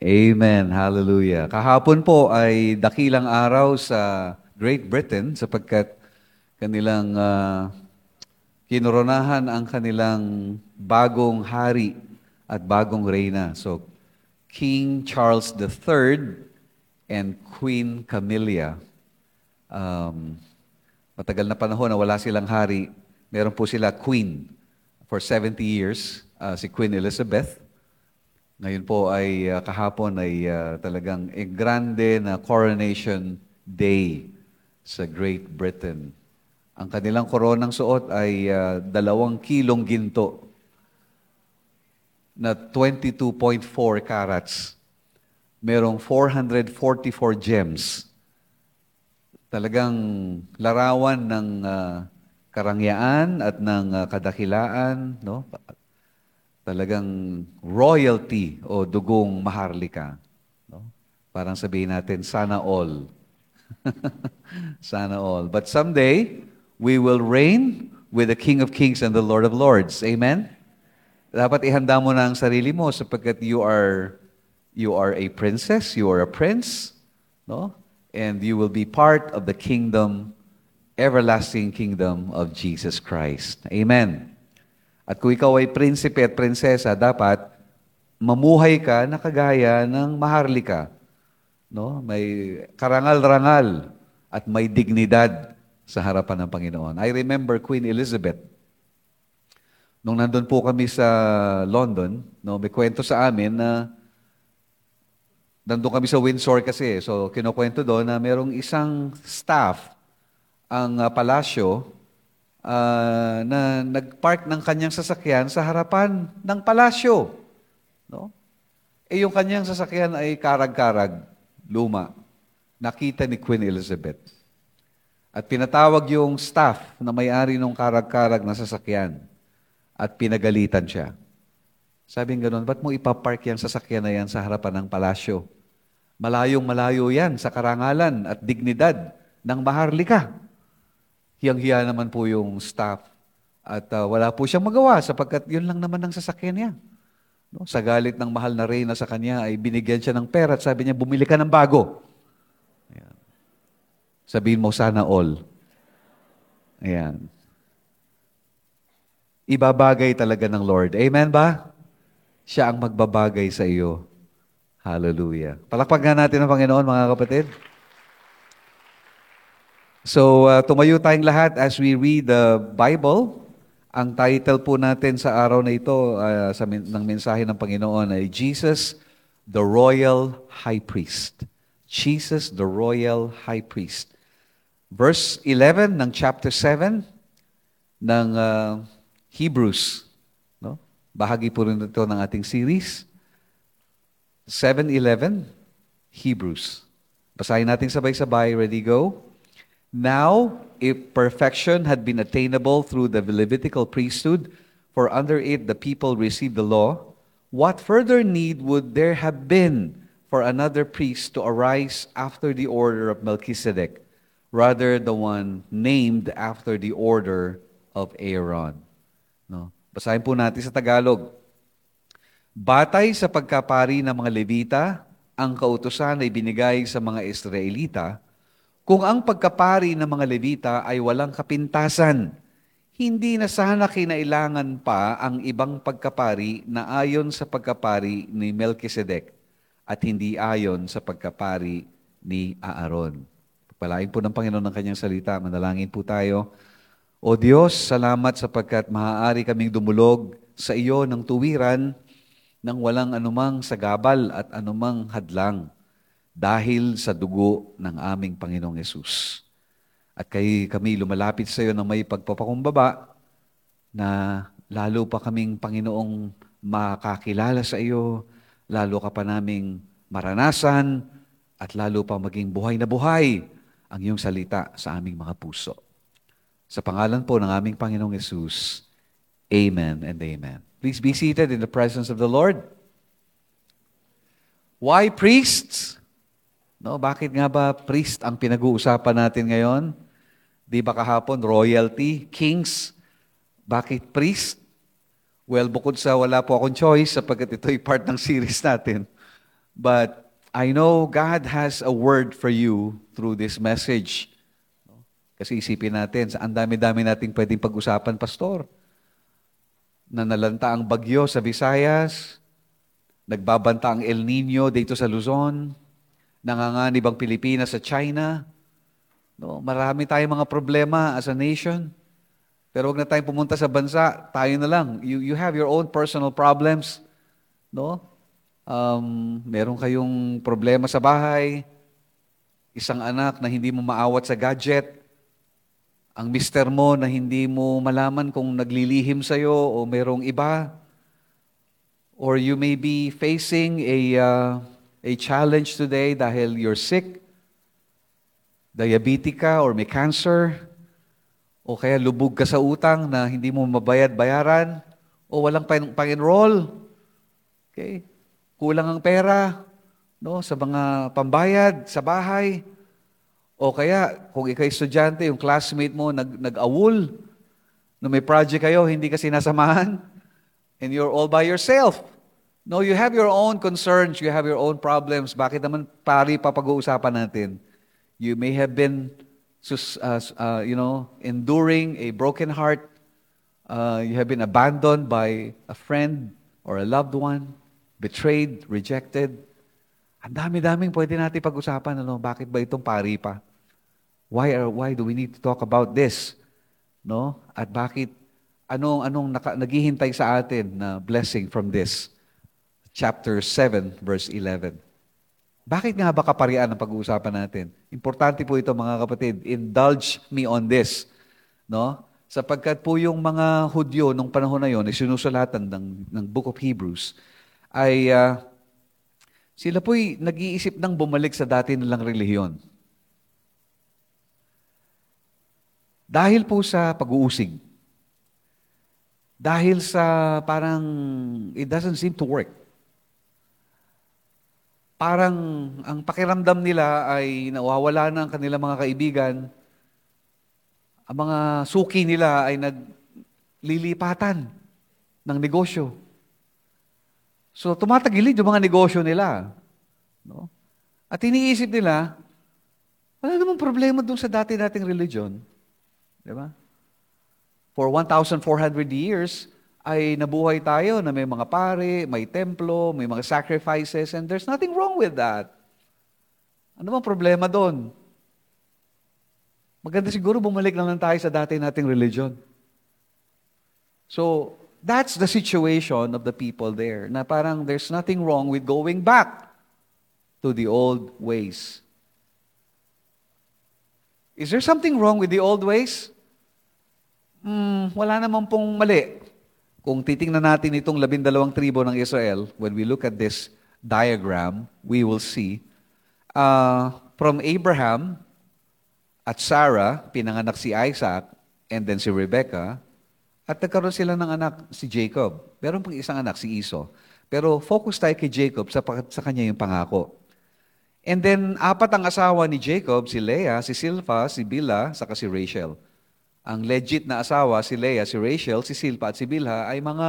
Amen. Hallelujah. Kahapon po ay dakilang araw sa Great Britain sapagkat kanilang kinoronahan ang kanilang bagong hari at bagong reyna. So, King Charles III and Queen Camilla. Um, Matagal na panahon na wala silang hari. Meron po sila queen for 70 years, si Queen Elizabeth. Ngayon po ay kahapon ay talagang grande na coronation day sa Great Britain. Ang kanilang koronang suot ay 2 kilong ginto na 22.4 carats. Merong 444 gems. Talagang larawan ng karangyaan at ng kadakilaan, no? Talagang royalty o dugong maharlika. No? Parang sabihin natin, sana all. Sana all. But someday, we will reign with the King of Kings and the Lord of Lords. Amen? Dapat ihanda mo na ang sarili mo sapagkat you are a princess, you are a prince, no? And you will be part of the kingdom, everlasting kingdom of Jesus Christ. Amen. At kung ikaw ay prinsipe at prinsesa, dapat mamuhay ka na kagaya ng maharlika. No? May karangal-rangal at may dignidad sa harapan ng Panginoon. I remember Queen Elizabeth. Nung nandun po kami sa London, no, may kwento sa amin na nandun kami sa Windsor kasi. So, kinukwento doon na merong isang staff ang palasyo na nagpark ng kanyang sasakyan sa harapan ng palasyo. No? Yung kanyang sasakyan ay karag-karag, luma. Nakita ni Queen Elizabeth. At pinatawag yung staff na may-ari ng karag-karag na sasakyan at pinagalitan siya. Sabing gano'n, ba't mo ipapark yung sasakyan na yan sa harapan ng palasyo? Malayong-malayo yan sa karangalan at dignidad ng maharlika. Hiyang-hiya naman po yung staff at wala po siyang magawa sapagkat yun lang naman ang sasakyan niya. No? Sa galit ng mahal na reyna sa kanya ay binigyan siya ng pera at sabi niya, bumili ka ng bago. Ayan. Sabihin mo, sana all. Ayan. Ibabagay talaga ng Lord. Amen ba? Siya ang magbabagay sa iyo. Hallelujah. Palakpakan natin ang Panginoon, mga kapatid. So, tumayo tayong lahat as we read the Bible. Ang title po natin sa araw na ito ng mensahe ng Panginoon ay Jesus, the Royal High Priest. Jesus, the Royal High Priest. Verse 11 ng chapter 7 ng Hebrews. No? Bahagi po rin ito ng ating series. 7:11, Hebrews. Basahin natin sabay-sabay. Ready, go? Now, if perfection had been attainable through the Levitical priesthood, for under it the people received the law, what further need would there have been for another priest to arise after the order of Melchizedek, rather the one named after the order of Aaron? No? Basahin po natin sa Tagalog. Batay sa pagkapari ng mga Levita, ang kautusan ay binigay sa mga Israelita. Kung ang pagkapari ng mga Levita ay walang kapintasan, hindi na sana kinailangan pa ang ibang pagkapari na ayon sa pagkapari ni Melchizedek at hindi ayon sa pagkapari ni Aaron. Pagpalain po ng Panginoon ng kanyang salita. Manalangin po tayo. O Diyos, salamat sapagkat maaari kaming dumulog sa iyo ng tuwiran nang walang anumang sagabal at anumang hadlang dahil sa dugo ng aming Panginoong Yesus. At kami lumalapit sa iyo ng may pagpapakumbaba na lalo pa kaming Panginoong makakilala sa iyo, lalo ka pa naming maranasan at lalo pa maging buhay na buhay ang iyong salita sa aming mga puso. Sa pangalan po ng aming Panginoong Yesus, amen and amen. Please be seated in the presence of the Lord. Why priests? No, bakit nga ba priest ang pinag-uusapan natin ngayon? Di ba kahapon, royalty, kings? Bakit priest? Well, bukod sa wala po akong choice sapagkat ito'y part ng series natin, But I know God has a word for you through this message. Kasi isipin natin, ang dami-dami nating pwedeng pag-usapan, Pastor. Nanalanta ang bagyo sa Visayas, nagbabanta ang El Nino dito sa Luzon, nanganganib ang Pilipinas sa China. No, marami tayong mga problema as a nation. Pero huwag na tayong pumunta sa bansa, tayo na lang. You have your own personal problems. No? Meron kayong problema sa bahay, isang anak na hindi mo maawat sa gadget, ang mister mo na hindi mo malaman kung naglilihim sa'yo o merong iba, or you may be facing a challenge today dahil you're sick, diabetic ka or may cancer, o kaya lubog ka sa utang na hindi mo mabayad-bayaran, o walang pang-enroll. Okay? Kulang ang pera, no, sa mga pambayad sa bahay. O kaya, kung ikaw estudyante, yung classmate mo nag-awol, no, may project kayo, hindi ka sinasamahan, and you're all by yourself. No, you have your own concerns, you have your own problems. Bakit naman pari pa pag-uusapan natin? You may have been, enduring a broken heart. You have been abandoned by a friend or a loved one, betrayed, rejected. Ang dami-daming pwede natin pag-usapan. Bakit ba itong pari pa? Why do we need to talk about this? No? At bakit, anong naghihintay sa atin na blessing from this? Chapter 7, verse 11. Bakit nga ba kaparian ang pag-uusapan natin? Importante po ito, mga kapatid. Indulge me on this. No? Sapagkat po yung mga Hudyo nung panahon na yon, sinusulatan ng Book of Hebrews, ay sila po'y nag-iisip ng bumalik sa dati nilang relihiyon. Dahil po sa pag-uusig. Dahil sa parang it doesn't seem to work. Parang ang pakiramdam nila ay nawawala na ang kanilang mga kaibigan. Ang mga suki nila ay naglilipatan ng negosyo. So, tumatagilid yung mga negosyo nila. No? At iniisip nila, wala namang problema dun sa dati nating religion. Di ba? For 1,400 years, ay nabuhay tayo na may mga pare, may templo, may mga sacrifices, and there's nothing wrong with that. Ano bang problema doon? Maganda siguro bumalik na lang tayo sa dati nating religion. So, that's the situation of the people there, na parang there's nothing wrong with going back to the old ways. Is there something wrong with the old ways? Wala naman pong mali. Kung titingnan natin itong 12 tribo ng Israel, when we look at this diagram, we will see from Abraham at Sarah, pinanganak si Isaac, and then si Rebecca, at nagkaroon sila ng anak, si Jacob. Meron pang isang anak, si Esau. Pero focus tayo kay Jacob sa kanya yung pangako. And then, 4 ang asawa ni Jacob, si Leah, si Silpha, si Bilhah, saka si Rachel. Ang legit na asawa, si Leah, si Rachel, si Silpha at si Bilhah, ay mga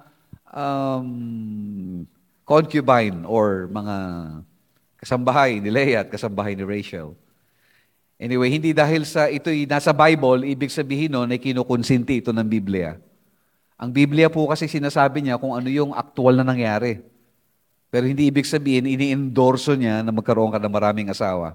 concubine or mga kasambahay ni Leah at kasambahay ni Rachel. Anyway, hindi dahil sa ito'y nasa Bible, ibig sabihin nun ay kinukonsinti ito ng Biblia. Ang Biblia po kasi sinasabi niya kung ano yung aktual na nangyari. Pero hindi ibig sabihin, ini-endorso niya na magkaroon ka ng maraming asawa.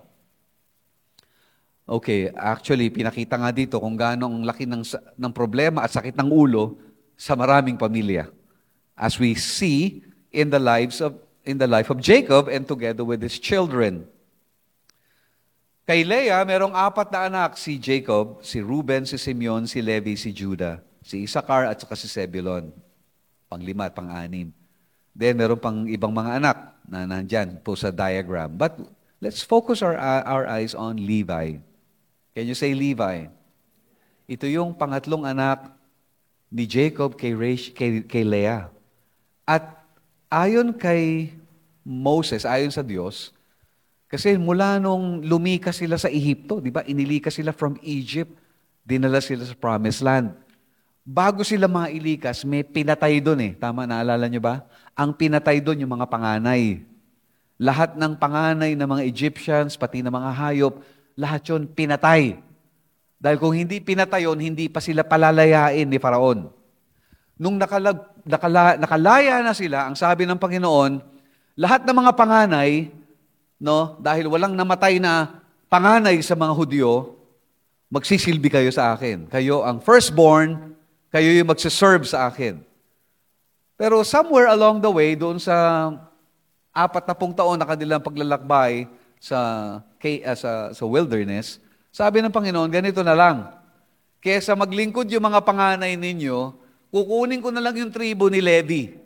Okay, actually, pinakita nga dito kung gaano ang laki ng problema at sakit ng ulo sa maraming pamilya. As we see in the life of Jacob and together with his children. Kay Leah, merong 4 na anak, si Jacob, si Reuben, si Simeon, si Levi, si Judah, si Issachar at saka si Zebulon. Pang-5 at pang-6. Then, meron pang ibang mga anak na nandyan po sa diagram. But let's focus our eyes on Levi. Can you say Levi? Ito yung pangatlong anak ni Jacob kay Leah. At ayon kay Moses, ayon sa Diyos, kasi mula nung lumikas sila sa Ehipto, di ba? Inilikas sila from Egypt, dinala sila sa Promised Land. Bago sila mailikas, may pinatay doon eh. Tama, naalala nyo ba? Ang pinatay doon yung mga panganay. Lahat ng panganay ng mga Egyptians, pati ng mga hayop, lahat yun pinatay. Dahil kung hindi pinatay yun, hindi pa sila palalayain ni Faraon. Nung nakalaya na sila, ang sabi ng Panginoon, lahat ng mga panganay, no, dahil walang namatay na panganay sa mga Hudyo, magsisilbi kayo sa akin. Kayo ang firstborn, kayo yung magsiserve sa akin. Pero somewhere along the way, doon sa 40 taon na kanilang paglalakbay sa wilderness, sabi ng Panginoon, ganito na lang. Kesa maglingkod yung mga panganay ninyo, kukunin ko na lang yung tribo ni Levi.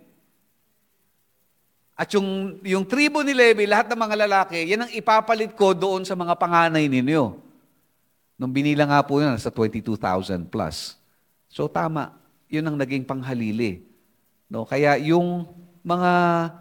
At yung tribo ni Levi, lahat ng mga lalaki, yan ang ipapalit ko doon sa mga panganay ninyo. Nung binilang nga po yun, sa 22,000 plus. So tama, yun ang naging panghalili. No? Kaya yung mga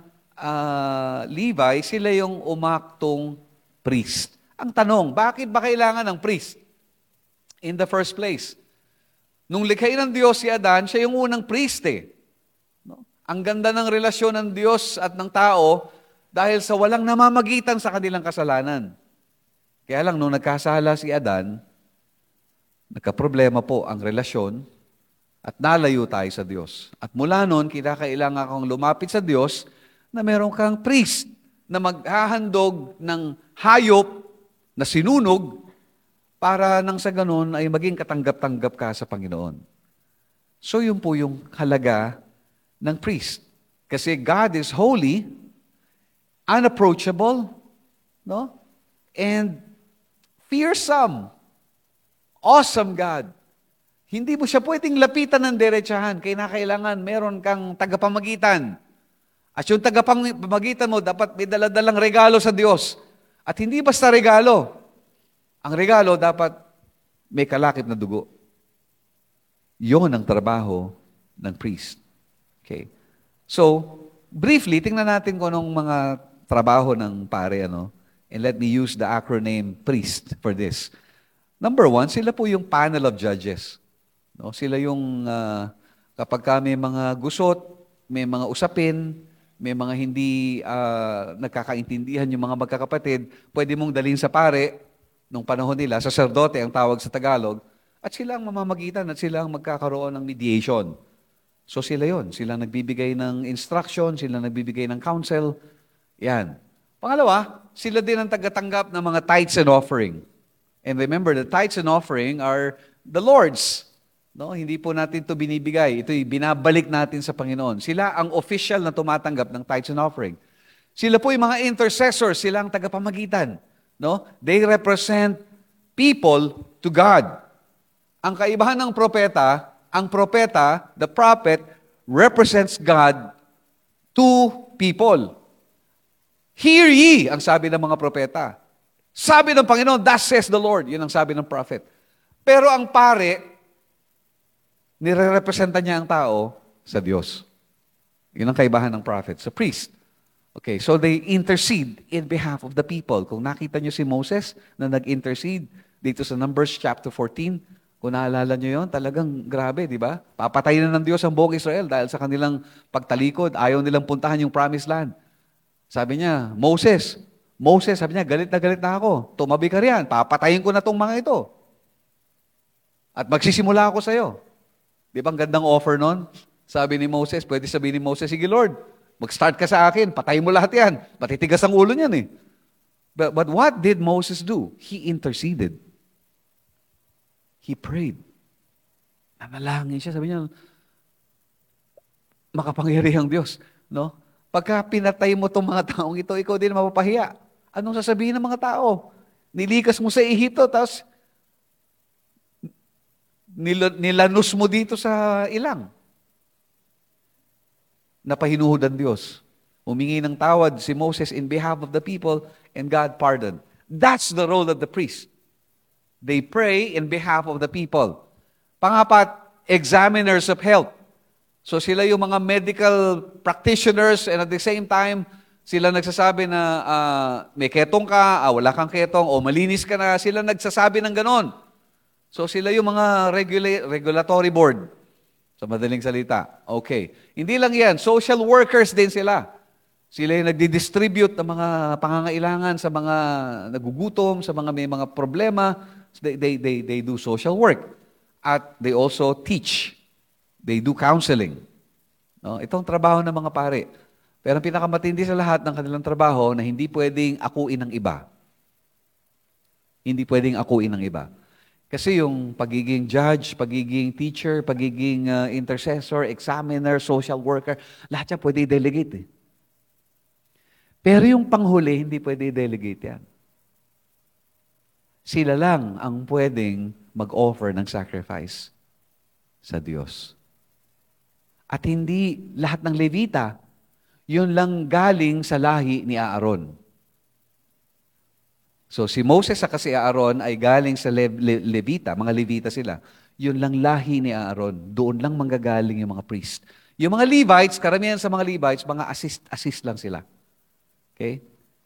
Levi, sila yung umaktong priest. Ang tanong, bakit ba kailangan ng priest? In the first place, nung likhain ng Diyos si Adan, siya yung unang priest eh. No? Ang ganda ng relasyon ng Diyos at ng tao dahil sa walang namamagitan sa kanilang kasalanan. Kaya lang, nung nagkasala si Adan, nagkaproblema po ang relasyon at nalayo tayo sa Diyos. At mula noon, kinakailangan kang lumapit sa Diyos na meron kang priest na maghahandog ng hayop na sinunog para nang sa ganun ay maging katanggap-tanggap ka sa Panginoon. So yun po yung halaga ng priest. Kasi God is holy, unapproachable, no? And fearsome. Awesome God. Hindi mo siya pwedeng lapitan ng diretsahan. Kailangan meron kang tagapamagitan. At yung tagapamagitan mo, dapat may daladalang regalo sa Diyos. At hindi basta regalo. Ang regalo, dapat may kalakip na dugo. Yon ang trabaho ng priest. Okay. So, briefly, tingnan natin kung anong mga trabaho ng pare, ano? And let me use the acronym priest for this. Number 1, sila po yung panel of judges. No? Sila yung kapag may mga gusot, may mga usapin, may mga hindi nagkakaintindihan yung mga magkakapatid, pwede mong dalhin sa pare nung panahon nila, saserdote ang tawag sa Tagalog, at sila ang mamamagitan at sila ang magkakaroon ng mediation. So sila yon, sila nagbibigay ng instruction, sila nagbibigay ng counsel. Yan. Pangalawa, sila din ang tagatanggap ng mga tithes and offering. And remember, the tithes and offering are the Lord's. No, hindi po natin ito binibigay. Ito'y binabalik natin sa Panginoon. Sila ang official na tumatanggap ng tithes and offering. Sila po yung mga intercessors, sila ang tagapamagitan. No? They represent people to God. Ang kaibahan ng propeta, ang propeta, the prophet, represents God to people. Hear ye, ang sabi ng mga propeta. Sabi ng Panginoon, thus says the Lord. Yun ang sabi ng prophet. Pero ang pare, nire-representa niya ang tao sa Diyos. Yun ang kaibahan ng prophet. Sa priest. Okay, so they intercede in behalf of the people. Kung nakita niyo si Moses na nag-intercede dito sa Numbers chapter 14, kung naalala niyo yon, talagang grabe, di ba? Papatayin na ng Diyos ang buong Israel dahil sa kanilang pagtalikod. Ayaw nilang puntahan yung promised land. Sabi niya, Moses, sabi niya, galit na ako. Tumabi ka riyan, papatayin ko na tong mga ito. At magsisimula ako sa iyo. Di ba ang gandang offer nun? Sabi ni Moses, pwede sabihin ni Moses, sige Lord, mag-start ka sa akin, patayin mo lahat yan. Matitigas ang ulo niyan eh. But what did Moses do? He interceded. He prayed. Nanalangin siya, sabi niya, makapangyarihang Diyos. No? Pagka pinatay mo itong mga taong ito, ikaw din mapapahiya. Anong sasabihin ng mga tao? Nilikas mo sa Ehipto, tapos nilanus mo dito sa ilang. Napahinuhod ang Diyos. Humingi ng tawad si Moses in behalf of the people and God pardoned. That's the role of the priest. They pray in behalf of the people. Pangapat, examiners of health. So sila yung mga medical practitioners and at the same time, sila nagsasabi na may ketong ka, wala kang ketong, o malinis ka na. Sila nagsasabi ng ganon. So sila yung mga regulatory board. Sa madaling salita. Okay. Hindi lang yan. Social workers din sila. Sila yung nagdi-distribute ng mga pangangailangan sa mga nagugutom, sa mga may mga problema. They do social work. At they also teach. They do counseling. No? Itong trabaho ng mga pare. Pero ang pinakamatindi sa lahat ng kanilang trabaho na hindi pwedeng akuin ng iba. Hindi pwedeng akuin ng iba. Kasi yung pagiging judge, pagiging teacher, pagiging intercessor, examiner, social worker, lahat yan pwede i-delegate. Pero yung panghuli, hindi pwede i-delegate yan. Sila lang ang pwedeng mag-offer ng sacrifice sa Diyos. At hindi lahat ng Levita, yun lang galing sa lahi ni Aaron. So si Moses at si Aaron ay galing sa Levita, mga Levita sila. Yun lang lahi ni Aaron. Doon lang manggagaling yung mga priest. Yung mga Levites, karamihan sa mga Levites, mga assist lang sila. Okay?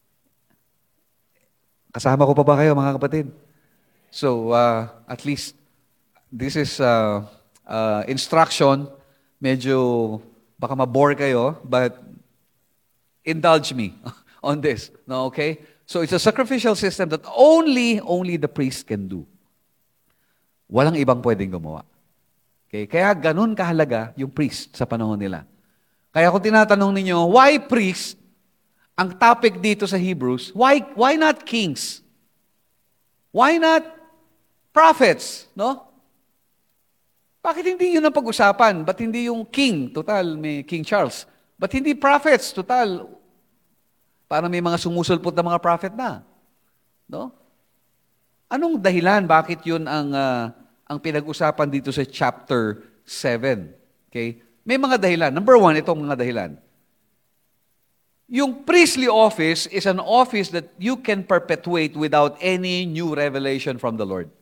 Kasama ko pa ba kayo, mga kapatid? So, at least, this is instruction. Medyo, baka mabore kayo, but indulge me on this. No, okay? So it's a sacrificial system that only the priest can do. Walang ibang pwedeng gumawa. Okay? Kaya ganun kahalaga yung priest sa panahon nila. Kaya kung tinatanong ninyo, why priest? Ang topic dito sa Hebrews, why not kings? Why not prophets? No? Bakit hindi yun ang pag-usapan? Ba't hindi yung king? Total, may King Charles. Ba't hindi prophets? Total, para may mga sumusulpot na mga prophet na. No? Anong dahilan? Bakit yun ang pinag-usapan dito sa chapter 7? Okay? May mga dahilan. Number 1, itong mga dahilan. Yung priestly office is an office that you can perpetuate without any new revelation from the Lord.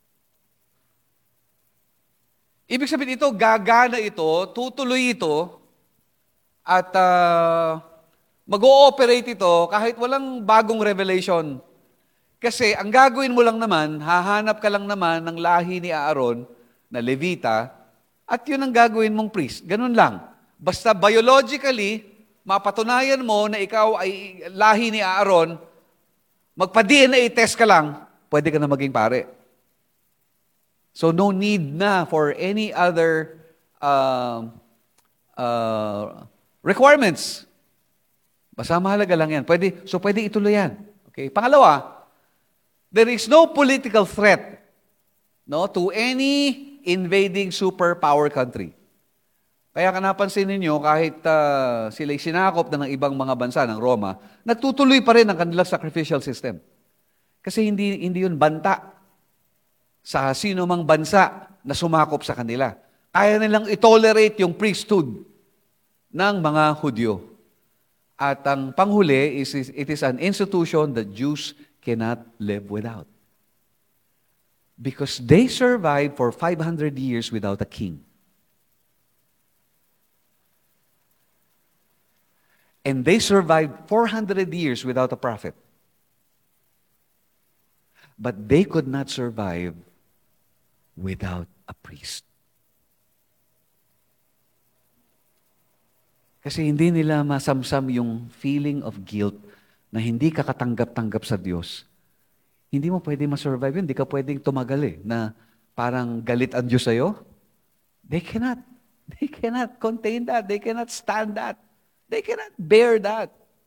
Ibig sabihin ito, gagana ito, tutuloy ito, at mag-ooperate ito kahit walang bagong revelation. Kasi ang gagawin mo lang naman, hahanap ka lang naman ng lahi ni Aaron na Levita, at yun ang gagawin mong priest. Ganun lang. Basta biologically, mapatunayan mo na ikaw ay lahi ni Aaron, magpa-DNA test ka lang, pwede ka na maging pare. So no need na for any other requirements. Basta mahalaga lang yan. Pwede ituloy yan. Okay? Pangalawa, there is no political threat to any invading superpower country. Kaya napansin ninyo, kahit sila'y sinakop na ng ibang mga bansa ng Roma, nagtutuloy pa rin ang kanilang sacrificial system. Kasi hindi yun banta sa sino mang bansa na sumakop sa kanila. Kaya nilang itolerate yung priesthood ng mga Hudyo. At ang panghuli, it is an institution that Jews cannot live without. Because they survived for 500 years without a king. And they survived 400 years without a prophet. But they could not survive without a priest. Kasi hindi nila masamsam yung feeling of guilt na hindi ka katanggap-tanggap sa Diyos. Hindi mo pwede ma-survive yun. Hindi ka pwedeng tumagal na parang galit ang Diyos sa'yo. They cannot contain that. They cannot stand that. They cannot bear that.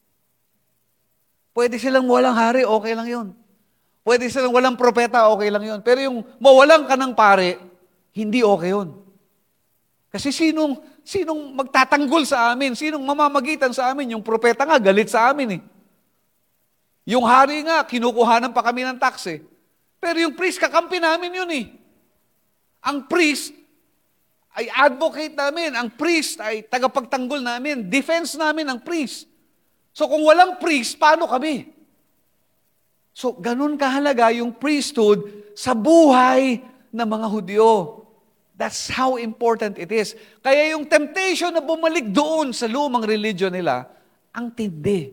Pwede silang walang hari, okay lang yun. Pwede silang walang propeta, okay lang yun. Pero yung mawalan ka ng pare, hindi okay yun. Kasi sinong magtatanggol sa amin? Sinong mamamagitan sa amin? Yung propeta nga, galit sa amin . Yung hari nga, kinukuhanan pa kami ng tax . Pero yung priest, kakampi namin yun . Ang priest ay advocate namin. Ang priest ay tagapagtanggol namin. Defense namin ang priest. So kung walang priest, paano kami? So ganun kahalaga yung priesthood sa buhay ng mga Hudyo. That's how important it is. Kaya yung temptation na bumalik doon sa lumang religion nila, ang tindi.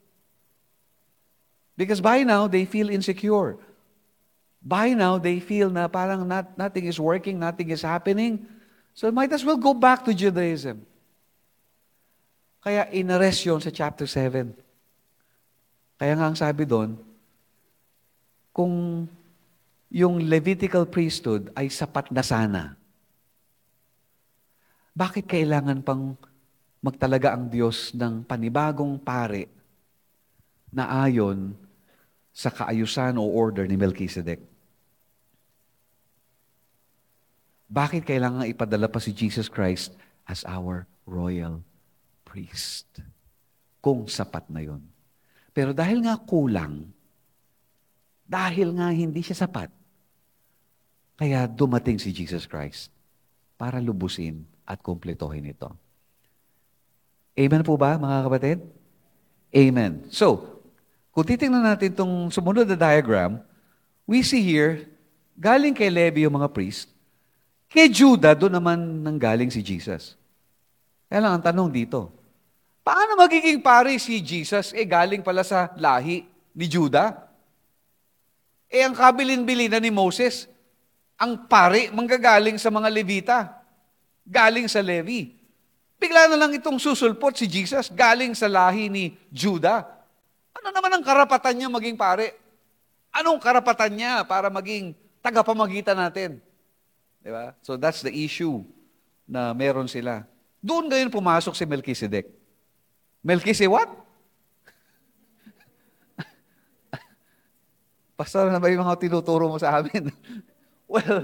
Because by now, they feel insecure. By now, they feel na parang nothing is working, nothing is happening. So might as well go back to Judaism. Kaya inarrest yun sa chapter 7. Kaya nga ang sabi doon, kung yung Levitical priesthood ay sapat na sana, bakit kailangan pang magtalaga ang Diyos ng panibagong pari na ayon sa kaayusan o order ni Melchizedek? Bakit kailangan ipadala pa si Jesus Christ as our royal priest? Kung sapat na yon. Pero dahil nga kulang, dahil nga hindi siya sapat, kaya dumating si Jesus Christ para lubusin at kumpletohin ito. Amen po ba, mga kapatid? Amen. So, kung titingnan natin itong sumunod na diagram, we see here, galing kay Levi yung mga priest, kay Judah, doon naman nanggaling si Jesus. Kaya lang ang tanong dito, paano magiging pari si Jesus? Galing pala sa lahi ni Judah. Ang kabilin-bilinan ni Moses, ang pari manggagaling sa mga Levita, galing sa Levi. Bigla na lang itong susulpot si Jesus, galing sa lahi ni Judah. Ano naman ang karapatan niya maging pari? Anong karapatan niya para maging tagapamagitan natin? Diba? So that's the issue na meron sila. Doon ngayon pumasok si Melchizedek. Melchizedek what? Pastor, na ba yung mga tinuturo mo sa amin? Well,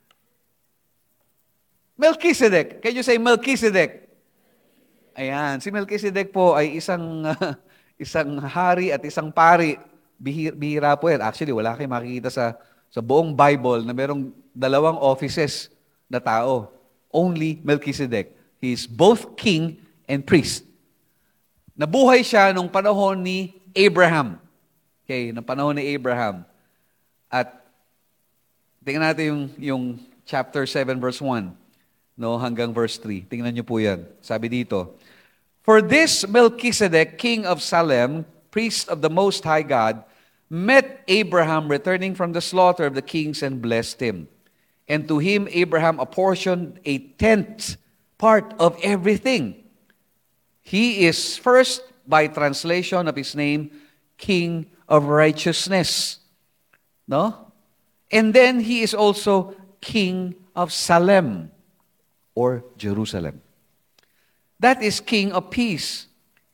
Melchizedek. Can you say Melchizedek? Ayan, si Melchizedek po ay isang hari at isang pari. Bihira po yan. Actually, wala kayong makikita sa buong Bible na merong dalawang offices na tao. Only Melchizedek. He is both king and priest. Nabuhay siya nung panahon ni Abraham. Okay, nung panahon ni Abraham. At tingnan natin yung chapter 7 verse 1, no, hanggang verse 3. Tingnan niyo po yan. Sabi dito, "For this Melchizedek, king of Salem, priest of the Most High God, met Abraham returning from the slaughter of the kings and blessed him. And to him Abraham apportioned a tenth part of everything. He is first, by translation of his name, King of Righteousness." No? And then he is also King of Salem, or Jerusalem. That is King of Peace.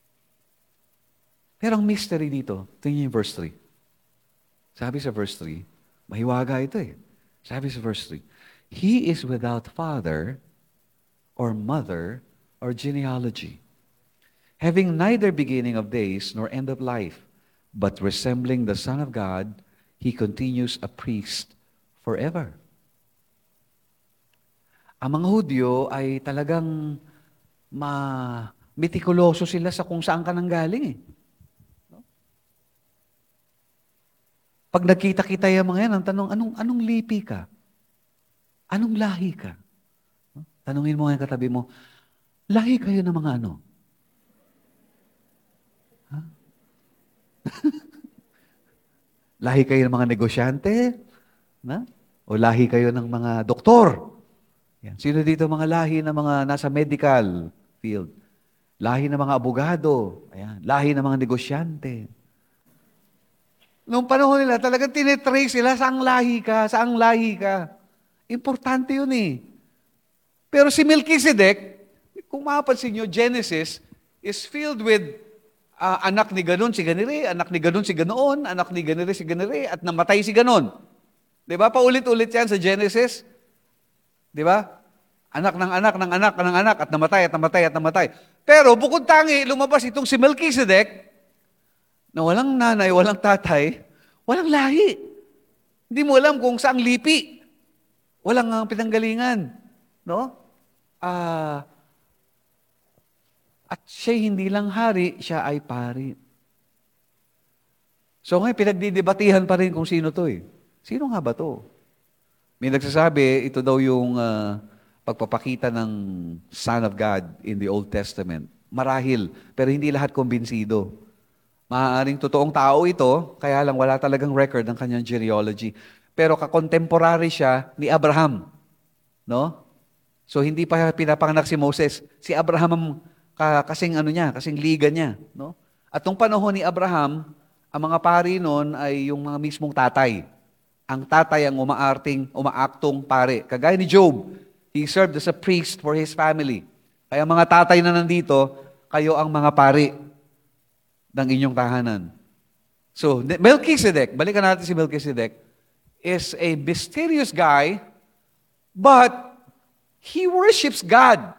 Pero ang mystery dito, tingnan yung verse 3. Sabi sa verse 3, mahiwaga ito eh. Sabi sa verse 3, "He is without father or mother or genealogy, having neither beginning of days nor end of life, but resembling the Son of God, he continues a priest forever." Ang mga Hudyo ay talagang mitikuloso sila sa kung saan ka nanggaling eh. Pag nagkita-kita yung mga yan, ang tanong, anong lipi ka? Anong lahi ka? Tanungin mo ngayon katabi mo, lahi kayo ng mga ano? Ha? Lahi kayo ng mga negosyante? Na? O lahi kayo ng mga doktor? Yan. Sino dito mga lahi ng mga nasa medical field? Lahi ng mga abogado? Ayan. Lahi ng mga negosyante? Noong panahon nila, talagang tinetrace sila, saang lahi ka, saang lahi ka. Importante yun eh. Pero si Melchizedek, kung mapapansin nyo, Genesis is filled with anak ni ganon si ganire, anak ni ganon si ganoon, anak ni ganire si ganire, at namatay si ganon. Diba? Paulit-ulit yan sa Genesis. Diba? Anak ng anak ng anak ng anak, at namatay, at namatay, at namatay. Pero bukod tangi, lumabas itong si Melchizedek, na walang nanay, walang tatay, walang lahi. Hindi mo alam kung saang lipi. Walang pinanggalingan. No? At siya hindi lang hari, siya ay pari. So ngayon, pinagdidebatihan pa rin kung sino to eh. Sino nga ba to? May nagsasabi, ito daw yung pagpapakita ng Son of God in the Old Testament. Marahil, pero hindi lahat kumbinsido. Maaaring totoong tao ito, kaya lang wala talagang record ng kanyang genealogy. Pero kakontemporary siya ni Abraham. No? So hindi pa pinapanganak si Moses. Si Abraham ang kasing ano niya, kasing liga niya, no? At nung panahon ni Abraham, ang mga pari noon ay yung mga mismong tatay. Ang tatay ang umaaktong pare. Kagaya ni Job, he served as a priest for his family. Kaya mga tatay na nandito, kayo ang mga pari ng inyong tahanan. So, Melchizedek, balikan natin si Melchizedek, is a mysterious guy, but he worships God.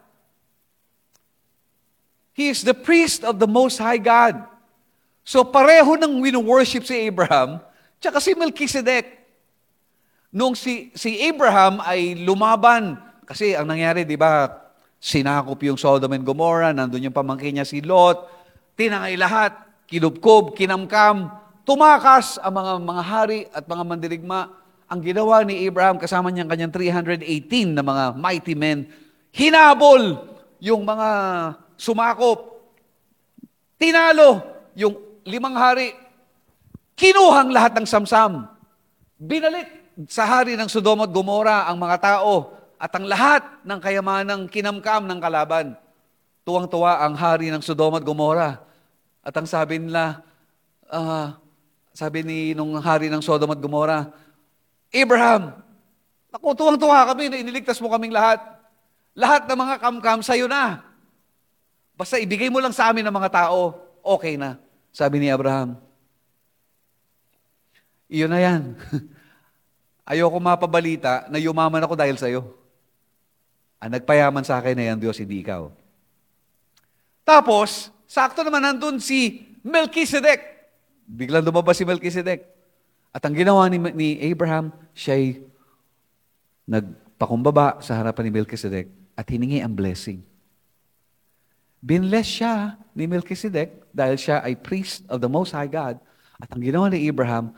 He is the priest of the Most High God. So, pareho ng wino-worship si Abraham, tsaka si Melchizedek. Nung si Abraham ay lumaban, kasi ang nangyari, di ba, sinakop yung Sodom and Gomorrah, nandun yung pamangkin niya si Lot, tinangay lahat, kinubkob, kinamkam, tumakas ang mga hari at mga mandirigma. Ang ginawa ni Abraham kasama niyang kanyang 318 na mga mighty men, hinabol yung mga sumakop, tinalo yung 5 hari, kinuhang lahat ng samsam, binalik sa hari ng Sodom at Gomorrah ang mga tao at ang lahat ng kayamanang kinamkam ng kalaban. Tuwang-tuwa ang hari ng Sodom at Gomorrah. At ang sabi nila, sabi nung hari ng Sodom at Gomorrah, Abraham, naku, tuwang-tuwa kami na iniligtas mo kaming lahat. Lahat ng mga kamkam sa'yo na. Basta ibigay mo lang sa amin ng mga tao, okay na. Sabi ni Abraham, iyon na yan. Ayoko mapabalita na yumaman ako dahil sa'yo. Ang nagpayaman sa akin na yan, Diyos, hindi ikaw. Tapos, sakto naman nandun si Melchizedek. Biglang lumabas si Melchizedek. At ang ginawa ni Abraham, siya'y nagpakumbaba sa harapan ni Melchizedek at hiningi ang blessing. Binless siya ni Melchizedek dahil siya ay priest of the Most High God. At ang ginawa ni Abraham,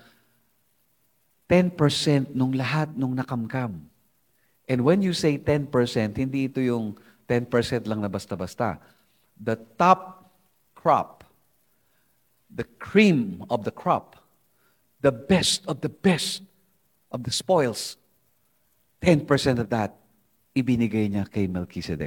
10% nung lahat nung nakamkam. And when you say 10%, hindi ito yung 10% lang na basta-basta. The top crop, the cream of the crop, the best of the spoils, 10% of that, ibinigay niya kay Melchizedek.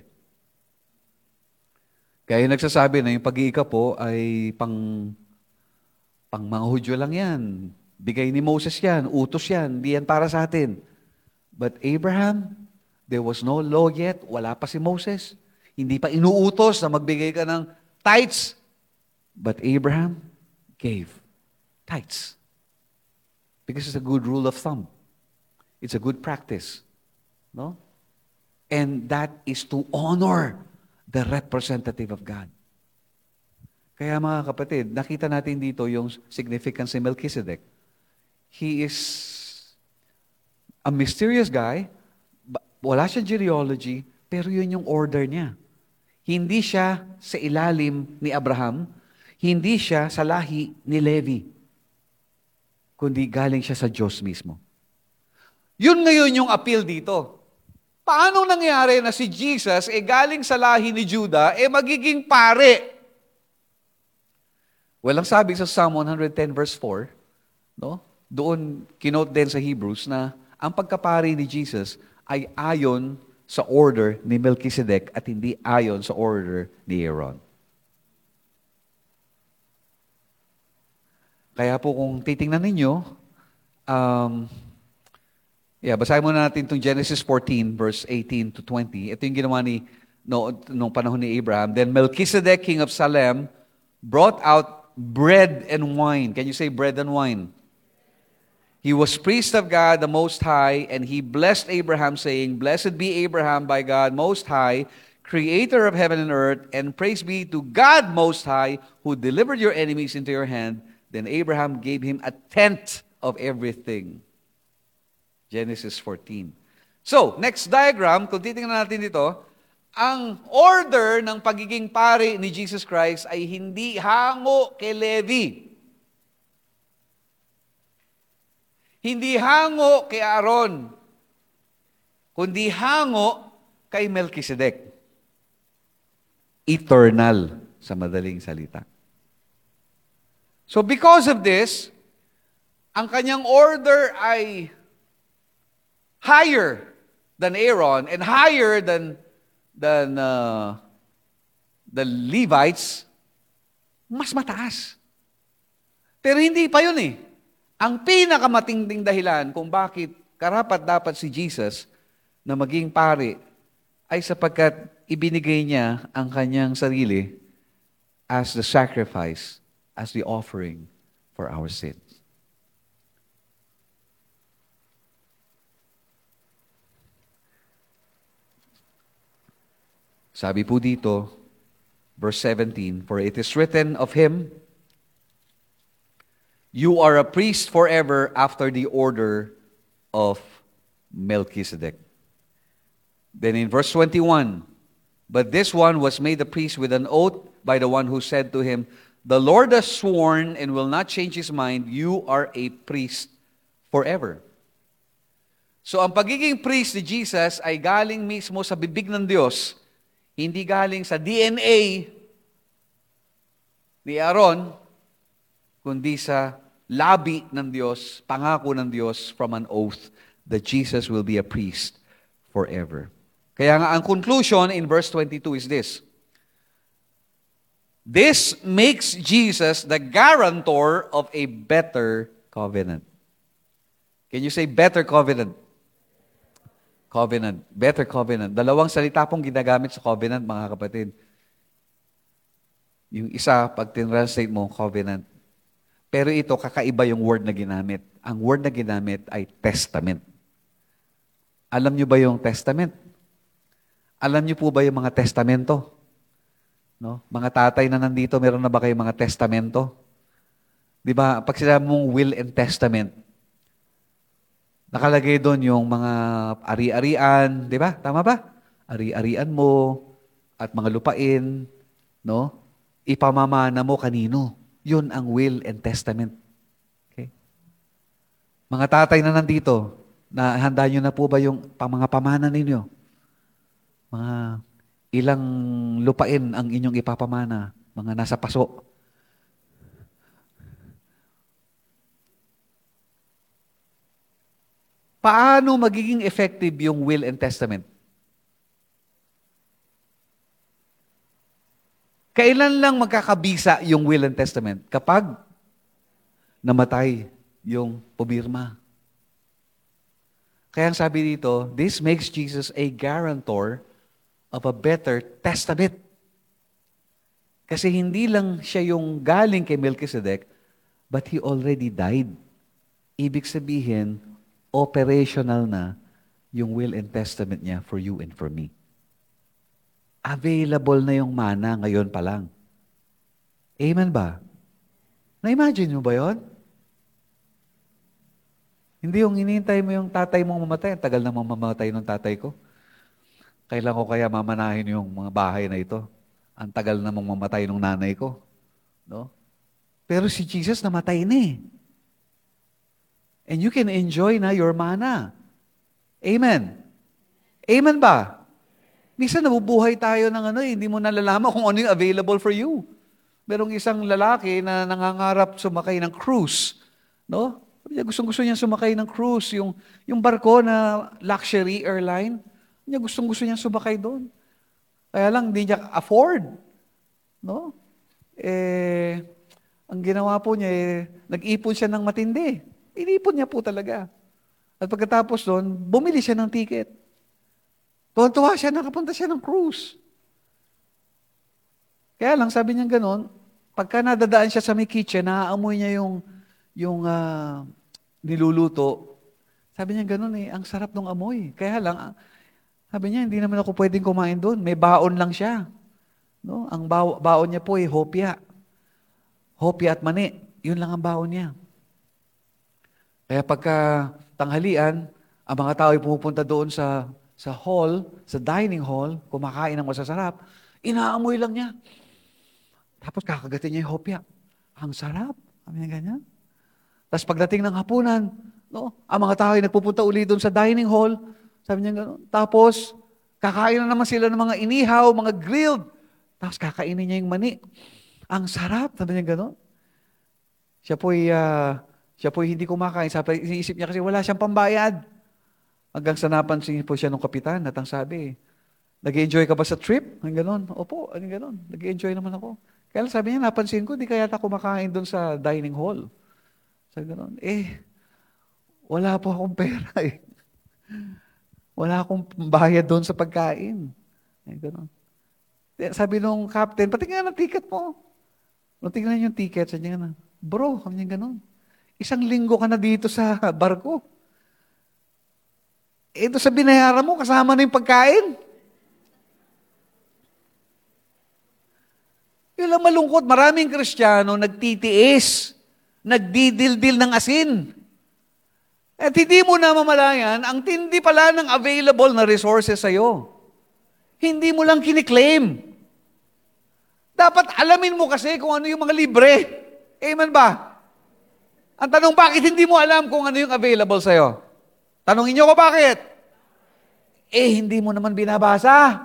Kaya nagsasabi na yung pag-iika po ay pang mga Hudyo lang yan. Bigay ni Moses yan, utos yan, hindi yan para sa atin. But Abraham, there was no law yet, wala pa si Moses. Hindi pa inuutos na magbigay ka ng tithes. But Abraham gave tithes. Because it's a good rule of thumb. It's a good practice. No? And that is to honor the representative of God. Kaya mga kapatid, nakita natin dito yung significance ni Melchizedek. He is a mysterious guy, wala siyang genealogy, pero yun yung order niya. Hindi siya sa ilalim ni Abraham, hindi siya sa lahi ni Levi, kundi galing siya sa Diyos mismo. Yun ngayon yung appeal dito. Paano nangyari na si Jesus galing sa lahi ni Judah, magiging pare? Walang sabi sa Psalm 110 verse 4, no? Doon, kinote din sa Hebrews na ang pagkapari ni Jesus ay ayon sa order ni Melchizedek at hindi ayon sa order ni Aaron. Kaya po kung titingnan ninyo, basahin muna natin itong Genesis 14, verse 18 to 20. Ito yung ginawa nung panahon ni Abraham. Then Melchizedek, king of Salem, brought out bread and wine. Can you say bread and wine? He was priest of God, the Most High, and he blessed Abraham, saying, Blessed be Abraham by God Most High, creator of heaven and earth, and praise be to God Most High, who delivered your enemies into your hand. Then Abraham gave him a tenth of everything. Genesis 14. So, next diagram, kung titingnan natin dito, ang order ng pagiging pari ni Jesus Christ ay hindi hango kay Levi. Hindi hango kay Aaron, kundi hango kay Melchizedek. Eternal, sa madaling salita. So because of this, ang kanyang order ay higher than Aaron and higher than the Levites, mas mataas. Pero hindi pa yun eh. Ang pinakamatinding dahilan kung bakit karapat-dapat si Jesus na maging pari ay sapagkat ibinigay niya ang kanyang sarili as the sacrifice, as the offering for our sins. Sabi po dito, verse 17, for it is written of him, you are a priest forever after the order of Melchizedek. Then in verse 21, but this one was made a priest with an oath by the one who said to him, the Lord has sworn and will not change his mind, you are a priest forever. So ang pagiging priest ni Jesus ay galing mismo sa bibig ng Diyos, hindi galing sa DNA ni Aaron, kundi sa labi ng Diyos, pangako ng Diyos from an oath that Jesus will be a priest forever. Kaya nga ang conclusion in verse 22 is this. This makes Jesus the guarantor of a better covenant. Can you say better covenant? Covenant. Better covenant. Dalawang salita pong ginagamit sa covenant, mga kapatid. Yung isa, pag tinranslate mo, covenant. Pero ito, kakaiba yung word na ginamit. Ang word na ginamit ay testament. Alam niyo ba yung testament? Alam niyo po ba yung mga testamento? No? Mga tatay na nandito, meron na ba kayong mga testamento? Di ba, pag sinabi mong will and testament, nakalagay doon yung mga ari-arian, di ba? Tama ba? Ari-arian mo at mga lupain, no? Ipamamana mo kanino. Yun ang will and testament. Okay? Mga tatay na nandito, na handa nyo na po ba yung mga pamana ninyo? Mga ilang lupain ang inyong ipapamana? Mga nasa paso. Paano magiging effective yung will and testament? Kailan lang magkakabisa yung will and testament? Kapag namatay yung pumirma. Kaya ang sabi dito, this makes Jesus a guarantor of a better testament. Kasi hindi lang siya yung galing kay Melchizedek, but he already died. Ibig sabihin, operational na yung will and testament niya for you and for me. Available na yung mana ngayon pa lang. Amen ba? Na-imagine mo ba yun? Hindi yung hinihintay mo yung tatay mong mamatay. Ang tagal na mamamatay ng tatay ko. Kailan ko kaya mamanahin yung mga bahay na ito? Ang tagal na mamatay ng nanay ko. No? Pero si Jesus namatay na eh. And you can enjoy na your mana. Amen. Amen ba? Minsan nabubuhay tayo ng hindi mo nalalaman kung ano yung available for you. Merong isang lalaki na nangangarap sumakay ng cruise. No? Gustong-gusto niya sumakay ng cruise. Yung barko na luxury airline, gustong-gusto niya sumakay doon. Kaya lang, hindi niya afford. No? Ang ginawa po niya, nag-ipon siya ng matindi. Inipon niya po talaga. At pagkatapos doon, bumili siya ng ticket. Tuwan-tuwa siya, nakapunta siya ng cruise. Kaya lang, sabi niya gano'n, pagka nadadaan siya sa may kitchen, naaamoy niya yung niluluto. Sabi niya gano'n ang sarap ng amoy. Kaya lang, sabi niya, hindi naman ako pwedeng kumain doon. May baon lang siya. No? Ang baon niya po ay hopya. Hopya at mani. Yun lang ang baon niya. Kaya pagka tanghalian, ang mga tao ay pumupunta doon sa hall, sa dining hall, kumakain ng masasarap, inaamoy lang niya. Tapos kakagatin niya yung hopya. Ang sarap. Sabi niya ganyan. Tapos pagdating ng hapunan, no, ang mga tao ay nagpupunta uli doon sa dining hall, sabi niya gano'n. Tapos, kakain na naman sila ng mga inihaw, mga grilled. Tapos kakainin niya yung mani. Ang sarap. Sabi niya gano'n. Siya po'y hindi kumakain. Sabi, iniisip niya kasi wala siyang pambayad. Hanggang sa napansin po siya ng kapitan at ang sabi, Nag-enjoy ka ba sa trip? Ang ganon. Opo, ang ganon. Nag-enjoy naman ako. Kaya lang sabi niya, napansin ko, di kaya yata kumakain doon sa dining hall. Sabi ganon. Wala po akong pera eh. Wala akong bayad doon sa pagkain. Ganon. Sabi nung captain, patingnan ang ticket mo. Nung tingnan yung ticket, sabi niya, bro, kami niya ganon. 1 linggo ka na dito sa barko. Ito sa binayaran mo, kasama na yung pagkain. Yun lang malungkot. Maraming Kristiyano nagtitiis, nagdidildil ng asin. At hindi mo na mamalayan, ang tindi pala ng available na resources sa'yo. Hindi mo lang kiniklaim. Dapat alamin mo kasi kung ano yung mga libre. Amen ba? Ang tanong, bakit hindi mo alam kung ano yung available sa'yo? Tanungin niyo ko bakit? Hindi mo naman binabasa.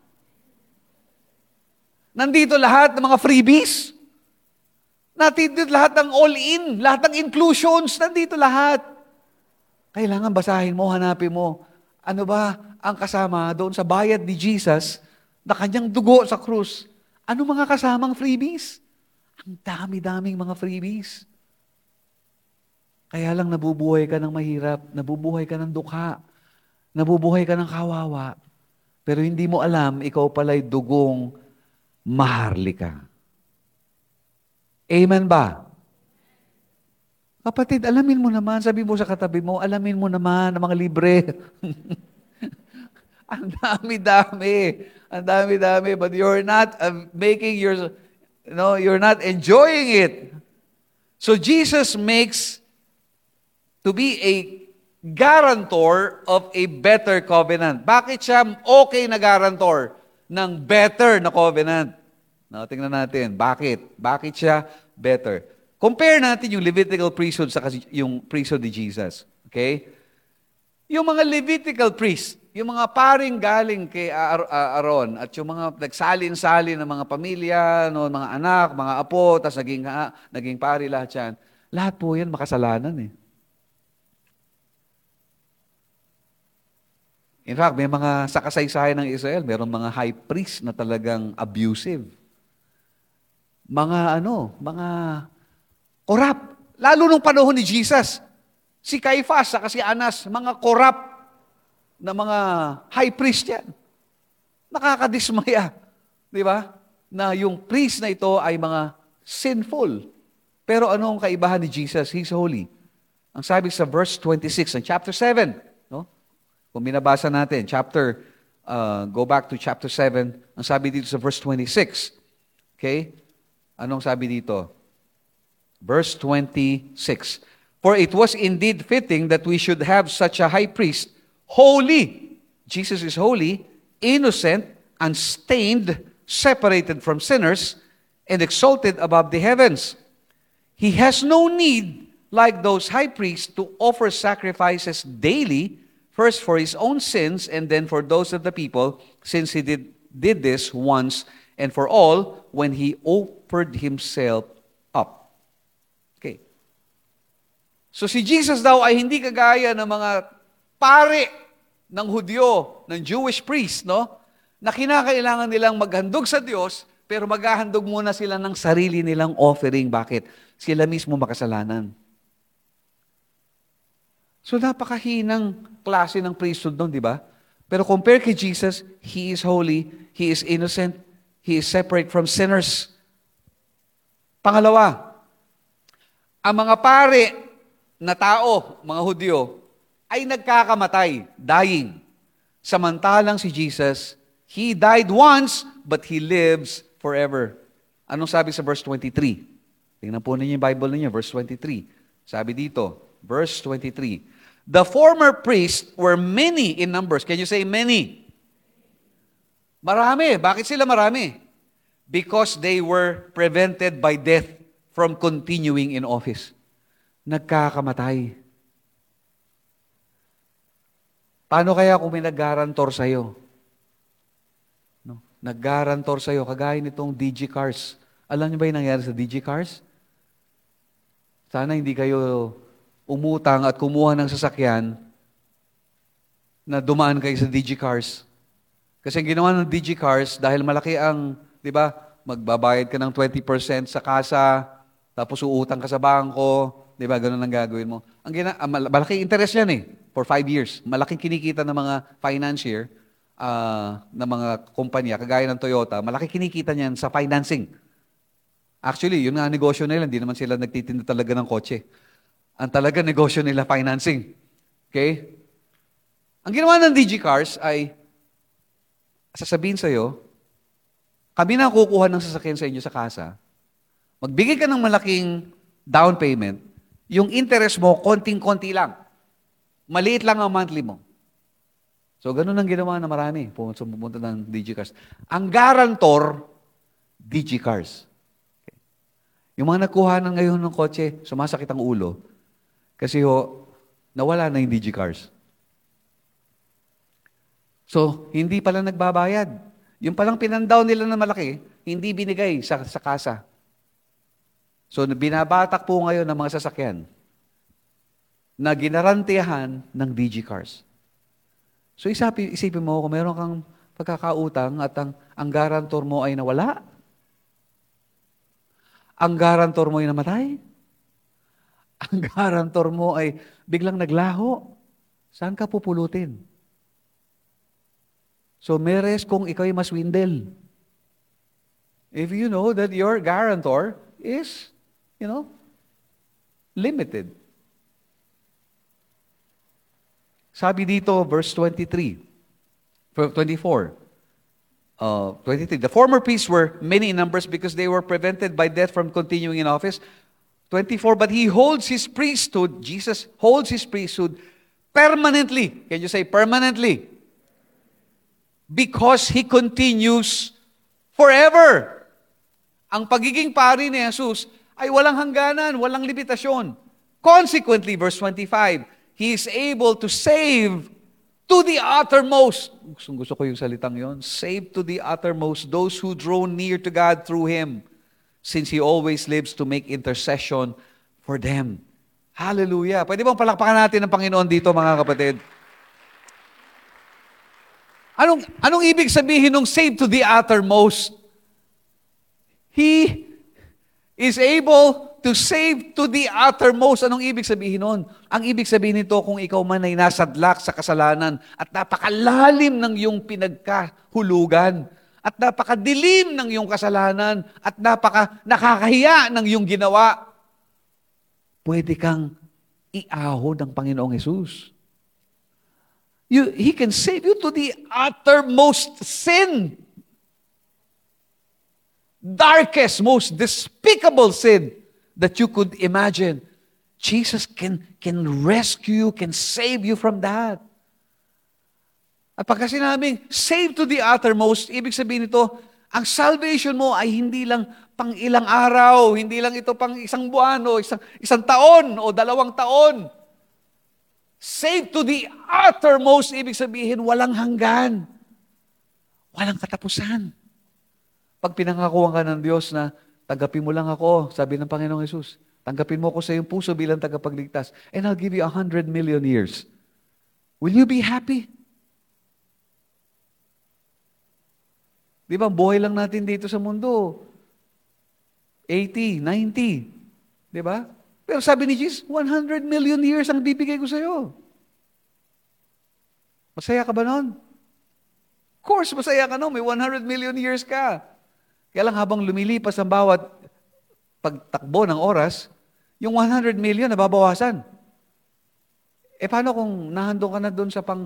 Nandito lahat ng mga freebies. Nandito lahat ng all-in, lahat ng inclusions, nandito lahat. Kailangan basahin mo, hanapin mo. Ano ba ang kasama doon sa bayad ni Jesus na kanyang dugo sa krus? Ano mga kasamang freebies? Ang dami-daming mga freebies. Kaya lang nabubuhay ka ng mahirap, nabubuhay ka ng dukha, nabubuhay ka ng kawawa, pero hindi mo alam, ikaw pala'y dugong maharlika. Amen ba? Kapatid, alamin mo naman, sabi mo sa katabi mo, alamin mo naman ang mga libre. Ang dami-dami. Ang dami-dami. But you're not you're not enjoying it. So Jesus makes to be a guarantor of a better covenant. Bakit siya okay na guarantor ng better na covenant? No, tingnan natin. Bakit? Bakit siya better? Compare natin yung Levitical priesthood sa yung priesthood ni Jesus. Okay? Yung mga Levitical priest, yung mga paring galing kay Aaron at yung mga nagsalin-salin ng mga pamilya, no, mga anak, mga apo, tapos naging pari lahat yan. Lahat po yan makasalanan eh. In fact, may mga sa kasaysayan ng Israel, mayroong mga high priest na talagang abusive. Mga corrupt. Lalo nung panahon ni Jesus. Si Caiaphas, saka si Anas, mga corrupt na mga high priest yan. Nakakadismaya. Di ba? Na yung priest na ito ay mga sinful. Pero ano ang kaibahan ni Jesus? He's holy. Ang sabi sa verse 26 ng chapter 7, no? Kung binabasa natin, go back to chapter 7, ang sabi dito sa verse 26. Okay? Anong sabi dito? Verse 26. For it was indeed fitting that we should have such a high priest, holy. Jesus is holy, innocent, unstained, separated from sinners, and exalted above the heavens. He has no need, like those high priests, to offer sacrifices daily, first for his own sins and then for those of the people, since he did this once and for all when he offered himself up. Okay. So si Jesus daw ay hindi kagaya ng mga pare ng Hudyo, ng Jewish priest, no? Na kinakailangan nilang maghandog sa Diyos, pero maghahandog muna sila ng sarili nilang offering. Bakit? Sila mismo makasalanan. So napakahinang klase ng priesthood doon, di ba? Pero compare kay Jesus, He is holy, He is innocent, He is separate from sinners. Pangalawa, ang mga pare na tao, mga Hudyo, ay nagkakamatay, dying. Samantalang si Jesus, He died once, but He lives forever. Anong sabi sa verse 23? Tingnan po ninyo yung Bible ninyo, verse 23. Sabi dito, verse 23, the former priests were many in numbers. Can you say many? Marami. Bakit sila marami? Because they were prevented by death from continuing in office. Nagkakamatay. Paano kaya kung may nag-garantor sa'yo? No? Nag-garantor sa'yo, kagaya nitong DG Cars. Alam niyo ba yung nangyari sa DG Cars? Sana hindi kayo umutang at kumuha ng sasakyan na dumaan kayo sa DG Cars. Kasi ang ginawa ng DigiCars, dahil malaki ang, di ba, magbabayad ka ng 20% sa kasa, tapos uutang ka sa bangko, di ba, ganun ang gagawin mo. Malaking interest yan for 5 years. Malaking kinikita ng mga financier, ng mga kumpanya, kagaya ng Toyota, malaki kinikita niyan sa financing. Actually, yun nga ang negosyo nila, hindi naman sila nagtitinda talaga ng kotse. Ang talaga negosyo nila, financing. Okay? Ang ginawa ng DigiCars ay, sasabihin sa'yo, kami na kukuha ng sasakyan sa inyo sa kasa, magbigay ka ng malaking down payment, yung interest mo, konting-konti lang. Maliit lang ang monthly mo. So, ganun ang ginawa na marami pumunta ng DigiCars. Ang guarantor, DigiCars. Okay. Yung mga nagkuha ng ngayon ng kotse, sumasakit ang ulo. Kasi nawala na yung DigiCars. So, hindi pala nagbabayad. Yung palang pinandown nila na malaki, hindi binigay sa kasa. So, binabatak po ngayon ng mga sasakyan na ginarantiyahan ng DigiCars. So, isipin mo, kung meron kang pagkakautang at ang guarantor mo ay nawala, ang guarantor mo ay namatay, ang guarantor mo ay biglang naglaho, saan ka pupulutin? So, may risk kung ikaw ay maswindle. If you know that your guarantor is, limited. Sabi dito, verse 23, 24, 23, the former priests were many in numbers because they were prevented by death from continuing in office. 24, but he holds his priesthood, Jesus holds his priesthood permanently. Can you say permanently? Because He continues forever. Ang pagiging pari ni Jesus ay walang hangganan, walang limitasyon. Consequently, verse 25, He is able to save to the uttermost. Gusto ko yung salitang yon. Save to the uttermost those who draw near to God through Him, since He always lives to make intercession for them. Hallelujah. Pwede bang palakpakan natin ang Panginoon dito, mga kapatid? Anong ibig sabihin ng save to the uttermost? He is able to save to the uttermost. Anong ibig sabihin nun? Ang ibig sabihin nito, kung ikaw man ay nasadlak sa kasalanan at napakalalim ng iyong pinagkahulugan at napakadilim ng iyong kasalanan at nakakahiya ng iyong ginawa, pwede kang iahon ng Panginoong Hesus. He can save you to the uttermost sin. Darkest, most despicable sin that you could imagine. Jesus can rescue you, can save you from that. At pagka sinabing, save to the uttermost, ibig sabihin nito, ang salvation mo ay hindi lang pang ilang araw, hindi lang ito pang isang buwan o isang taon o 2 taon. Save to the uttermost, ibig sabihin, walang hanggan. Walang katapusan. Pag pinangakuan ka ng Diyos na, tanggapin mo lang ako, sabi ng Panginoong Hesus, tanggapin mo ako sa iyong puso bilang tagapagligtas, and I'll give you 100 million years. Will you be happy? Di ba, buhay lang natin dito sa mundo. 80, 90. Di ba? Pero sabi ni Jesus, 100 million years ang bibigay ko sa iyo. Masaya ka ba nun? Of course, masaya ka nun. May 100 million years ka. Kaya lang habang lumilipas ang bawat pagtakbo ng oras, yung 100 million nababawasan. Eh paano kung nahandong ka na doon sa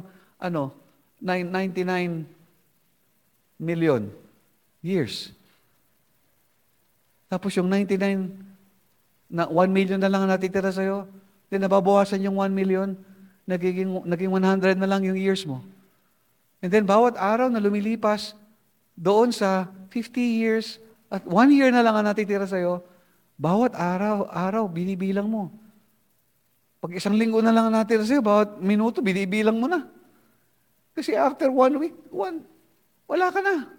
99 million years? Tapos yung 99 na 1 million na lang ang natitira sa'yo, then nababawasan yung 1 million, naging 100 na lang yung years mo. And then bawat araw na lumilipas, doon sa 50 years, at 1 year na lang ang natitira sa'yo, bawat araw, binibilang mo. Pag 1 linggo na lang ang natitira sa'yo, bawat minuto, binibilang mo na. Kasi after 1 week, wala ka na.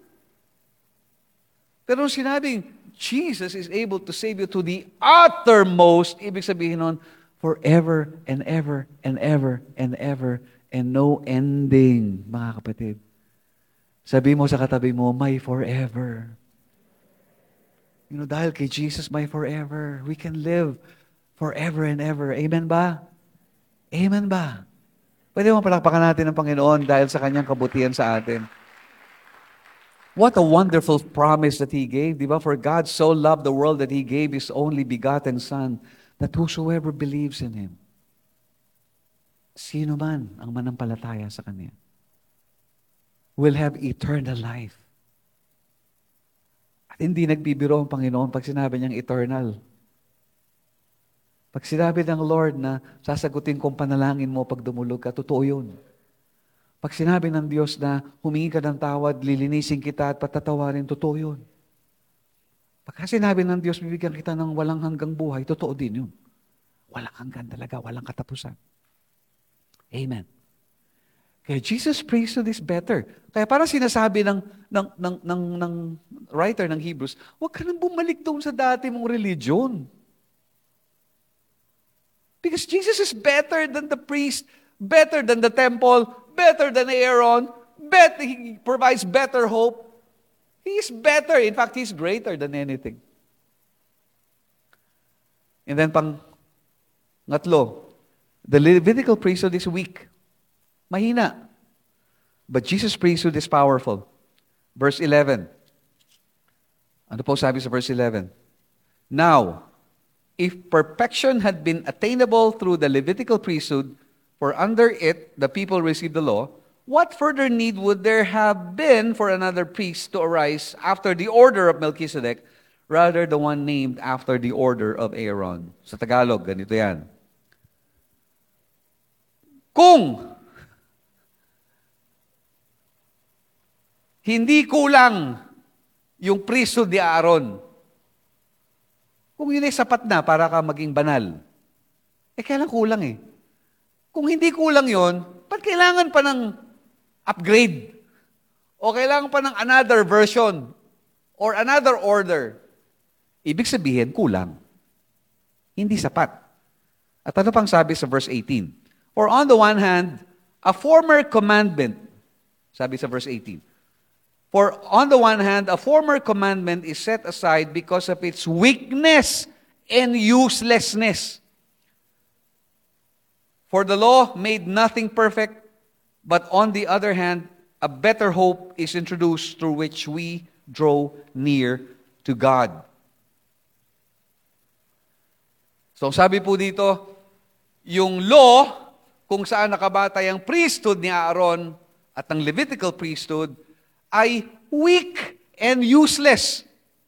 Pero sinabing, Jesus is able to save you to the uttermost. Ibig sabihin nun, forever and ever and ever and ever and no ending, mga kapatid. Sabi mo sa katabi mo, my forever. Dahil kay Jesus, my forever. We can live forever and ever. Amen ba? Amen ba? Pwede mo palakpakan natin ang Panginoon dahil sa kanyang kabutihan sa atin. What a wonderful promise that He gave, di ba? For God so loved the world that He gave His only begotten Son, that whosoever believes in Him, sino man ang manampalataya sa Kanya, will have eternal life. At hindi nagbibiro ang Panginoon pag sinabi niyang eternal. Pag sinabi ng Lord na sasagutin kong panalangin mo pag dumulog ka, totoo yun. Pag sinabi ng Diyos na humingi ka ng tawad, lilinisin kita at patatawarin, totoo yun. Pag sinabi ng Diyos, bibigyan kita ng walang hanggang buhay, totoo din yun. Walang hanggan talaga, walang katapusan. Amen. Kaya Jesus' priesthood is better. Kaya para sinasabi ng writer ng Hebrews, huwag ka nang bumalik doon sa dati mong religion. Because Jesus is better than the priest, better than the temple, better than Aaron, He provides better hope. He is better. In fact, He's greater than anything. And then ngatlo, the Levitical priesthood is weak. Mahina. But Jesus' priesthood is powerful. Verse 11. Ano po sabi sa verse 11? Now, if perfection had been attainable through the Levitical priesthood, for under it the people received the law, what further need would there have been for another priest to arise after the order of Melchizedek, rather the one named after the order of Aaron? Sa Tagalog, ganito yan. Kung hindi kulang yung priesthood ni Aaron, kung yun ay sapat na para ka maging banal, kailan kulang eh. Kung hindi kulang yon, ba't kailangan pa ng upgrade? O kailangan pa ng another version? Or another order? Ibig sabihin, kulang. Hindi sapat. At ano pang sabi sa verse 18? For on the one hand, a former commandment, sabi sa verse 18, for on the one hand, a former commandment is set aside because of its weakness and uselessness. For the law made nothing perfect, but on the other hand, a better hope is introduced through which we draw near to God. So sabi po dito, yung law, kung saan nakabatay ang priesthood ni Aaron at ang Levitical priesthood, ay weak and useless.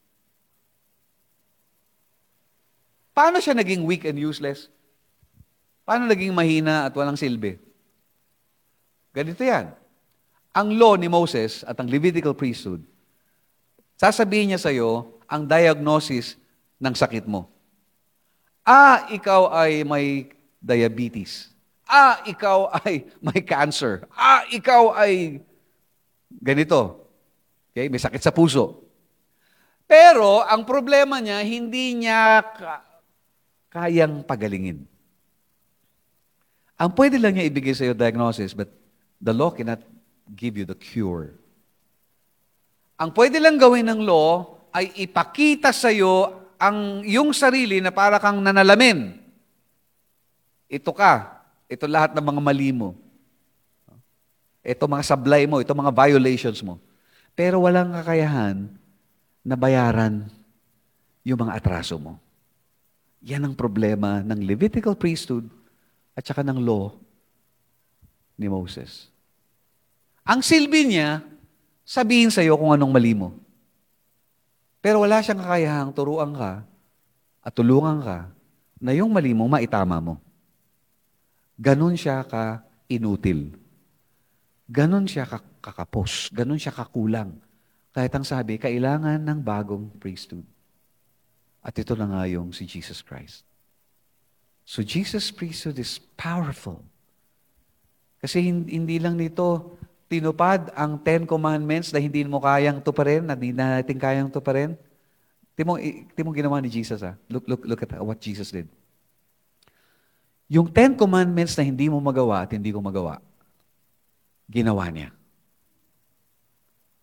Paano siya naging weak and useless? Paano naging mahina at walang silbi? Ganito yan. Ang law ni Moses at ang Levitical priesthood, sasabihin niya sa iyo ang diagnosis ng sakit mo. Ikaw ay may diabetes. Ikaw ay may cancer. Ikaw ay ganito. Okay? May sakit sa puso. Pero ang problema niya, hindi niya kayang pagalingin. Ang pwede lang niya ibigay sa iyo diagnosis, but the law cannot give you the cure. Ang pwede lang gawin ng law ay ipakita sa iyo ang iyong sarili na para kang nanalamin. Ito ka. Ito lahat ng mga mali mo. Ito mga sablay mo. Ito mga violations mo. Pero walang kakayahan na bayaran yung mga atraso mo. Yan ang problema ng Levitical priesthood at saka ng law ni Moses. Ang silbi niya, sabihin sa iyo kung anong mali mo. Pero wala siyang kakayahang turuan ka at tulungan ka na yung mali mo maitama mo. Ganon siya ka-inutil. Ganon siya kakapos. Ganon siya kakulang. Kahit ang sabi, kailangan ng bagong priesthood. At ito na nga yung si Jesus Christ. So Jesus' priesthood is powerful. Kasi hindi lang nito tinupad ang 10 Commandments na hindi mo kayang tuparin, na hindi natin kayang tuparin. Timong ginawa ni Jesus. Look at what Jesus did. Yung 10 Commandments na hindi mo magawa at hindi ko magawa, ginawa niya.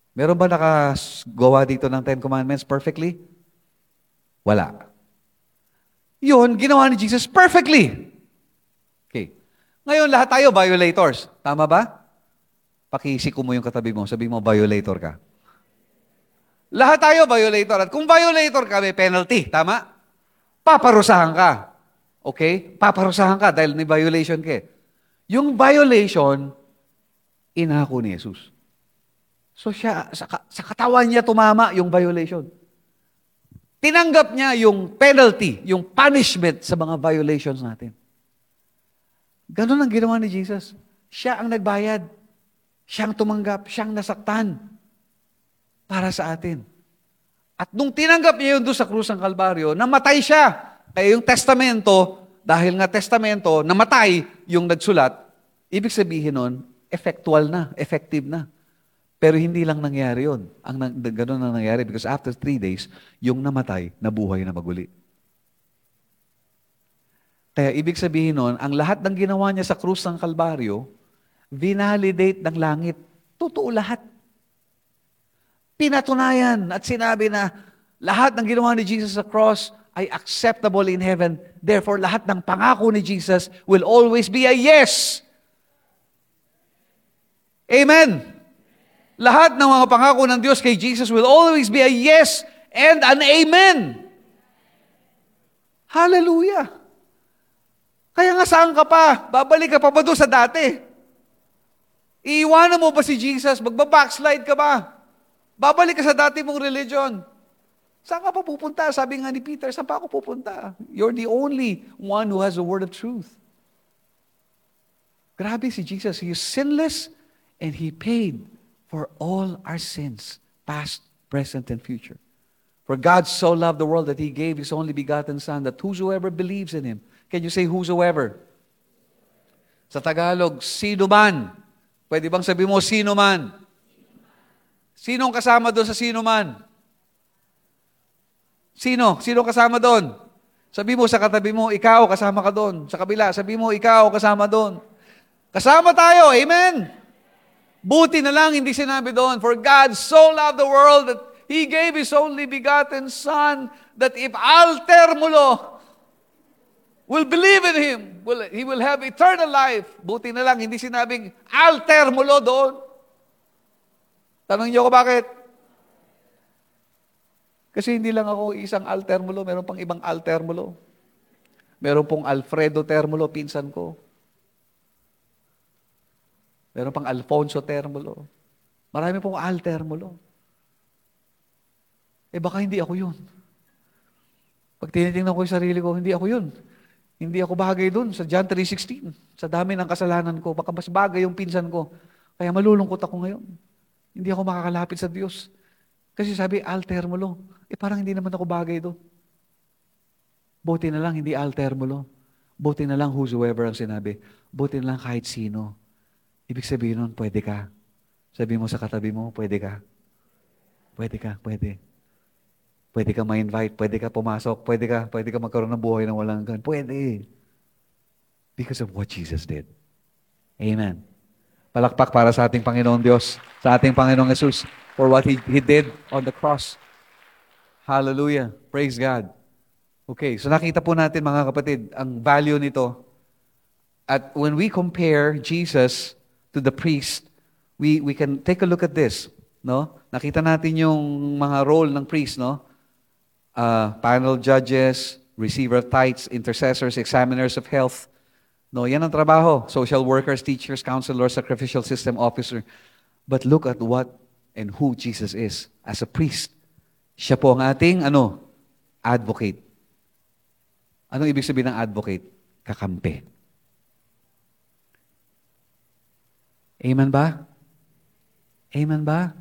Meron ba nakagawa dito ng Ten Commandments perfectly? Wala. Yun, ginawa ni Jesus perfectly. Okay. Ngayon, lahat tayo violators. Tama ba? Pakisiko mo yung katabi mo. Sabi mo, violator ka. Lahat tayo violator. At kung violator ka, may penalty. Tama? Paparusahan ka. Okay? Paparusahan ka dahil may violation ka. Yung violation, inako ni Jesus. So siya, sa katawan niya tumama yung violation. Tinanggap niya yung penalty, yung punishment sa mga violations natin. Ganun ang ginawa ni Jesus. Siya ang nagbayad. Siya ang tumanggap. Siya ang nasaktan para sa atin. At nung tinanggap niya yun doon sa krus ng Kalbaryo, namatay siya. Kaya yung testamento, dahil nga testamento, namatay yung nagsulat, ibig sabihin nun, effective na. Pero hindi lang nangyari yun. Ganun ang nangyari because after 3 days, yung namatay, nabuhay na maguli. Kaya ibig sabihin nun, ang lahat ng ginawa niya sa krus ng Kalbaryo, vinalidate ng langit. Totoo lahat. Pinatunayan at sinabi na lahat ng ginawa ni Jesus sa cross ay acceptable in heaven. Therefore, lahat ng pangako ni Jesus will always be a yes. Amen. Lahat ng mga pangako ng Diyos kay Jesus will always be a yes and an amen. Hallelujah. Kaya nga saan ka pa? Babalik ka pa ba doon sa dati? Iiwanan mo ba si Jesus? Magbabackslide ka ba? Babalik ka sa dati mong religion. Saan ka pa pupunta? Sabi nga ni Peter, saan pa ako pupunta? You're the only one who has the word of truth. Grabe si Jesus. He is sinless and He paid for all our sins, past, present, and future. For God so loved the world that He gave His only begotten Son, that whosoever believes in Him, can you say whosoever? Sa Tagalog, sino man. Pwede bang sabi mo, sino man? Sinong kasama doon sa sino man? Sino? Sino kasama doon? Sabi mo sa katabi mo, ikaw kasama ka doon. Sa kabila, sabi mo, ikaw kasama doon. Kasama tayo, amen? Buti na lang hindi sinabi doon, for God so loved the world that He gave His only begotten Son, that if altermulo will believe in Him, he will have eternal life. Buti na lang hindi sinabing altermulo doon. Tanong niyo ko bakit? Kasi hindi lang ako isang altermulo, meron pang ibang altermulo. Meron pong Alfredo Termulo, pinsan ko. Meron pang Alfonso Termulo. Marami pong Termulo. Baka hindi ako yun. Pag tinitingnan ko yung sarili ko, hindi ako yun. Hindi ako bagay dun sa John 3:16. Sa dami ng kasalanan ko, baka mas bagay yung pinsan ko. Kaya malulungkot ako ngayon. Hindi ako makakalapit sa Diyos. Kasi sabi, Termulo. Parang hindi naman ako bagay doon. Buti na lang, hindi Termulo. Buti na lang whosoever ang sinabi. Buti na lang kahit sino. Ibig sabihin nun, pwede ka. Sabi mo sa katabi mo, pwede ka. Pwede ka, pwede. Pwede ka ma-invite, pwede ka pumasok, pwede ka magkaroon ng buhay na walang hanggan. Pwede. Because of what Jesus did. Amen. Palakpak para sa ating Panginoon Diyos, sa ating Panginoong Jesus, for what He did on the cross. Hallelujah. Praise God. Okay, so nakita po natin mga kapatid, ang value nito. At when we compare Jesus to the priest, we can take a look at this. No? Nakita natin yung mga role ng priest, no? Panel judges, receiver of tithes, intercessors, examiners of health. No, yan ang trabaho. Social workers, teachers, counselors, sacrificial system officer. But look at what and who Jesus is as a priest. Siya po ang ating, advocate. Anong ibig sabihin ng advocate? Kakampi. Amen ba? Amen ba?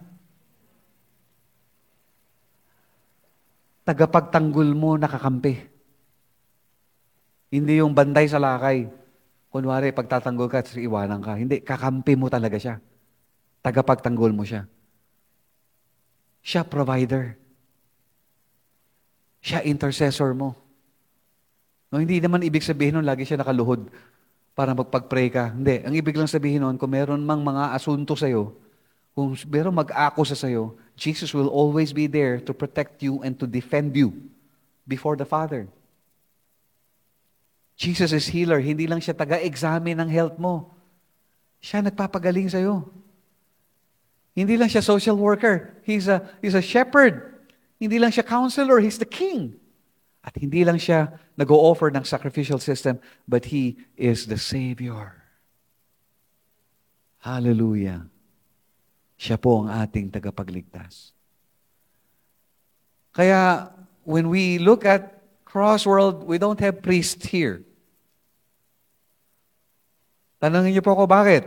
Tagapagtanggol mo, nakakampi. Hindi yung banday sa lakay. Kunwari, pagtatanggol ka, iwanan ka. Hindi, kakampi mo talaga siya. Tagapagtanggol mo siya. Siya provider. Siya intercessor mo. No, hindi naman ibig sabihin nun, lagi siya nakaluhod para magpag-pray ka. Hindi. Ang ibig lang sabihin nun, kung meron mang mga asunto sa'yo, pero mag-akusa sa'yo, Jesus will always be there to protect you and to defend you before the Father. Jesus is healer. Hindi lang siya taga-examine ng health mo. Siya nagpapagaling sa'yo. Hindi lang siya social worker. He's a shepherd. Hindi lang siya counselor. He's the king. At hindi lang siya nag-o-offer ng sacrificial system, but He is the Savior. Hallelujah. Siya po ang ating tagapagligtas. Kaya, when we look at Crossworld, we don't have priests here. Tanungin niyo po ako, bakit?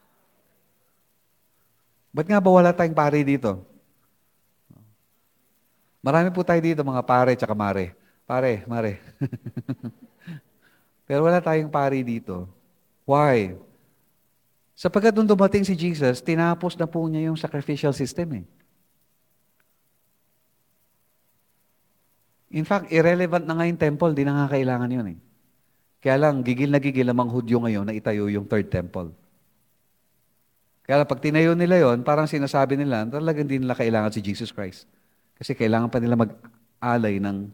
Ba't nga ba wala tayong pare dito? Marami po tayo dito, mga pare tsaka mare. Pare, mare. Pero wala tayong pare dito. Why? Sapagkat nung dumating si Jesus, tinapos na po niya yung sacrificial system eh. In fact, irrelevant na nga yung temple, di na nga kailangan yun eh. Kaya lang, gigil na gigil ang mga Hudyo ngayon na itayo yung third temple. Kaya lang, pag tinayo nila yon, parang sinasabi nila, talagang hindi nila kailangan si Jesus Christ. Kasi kailangan pa nila mag-alay ng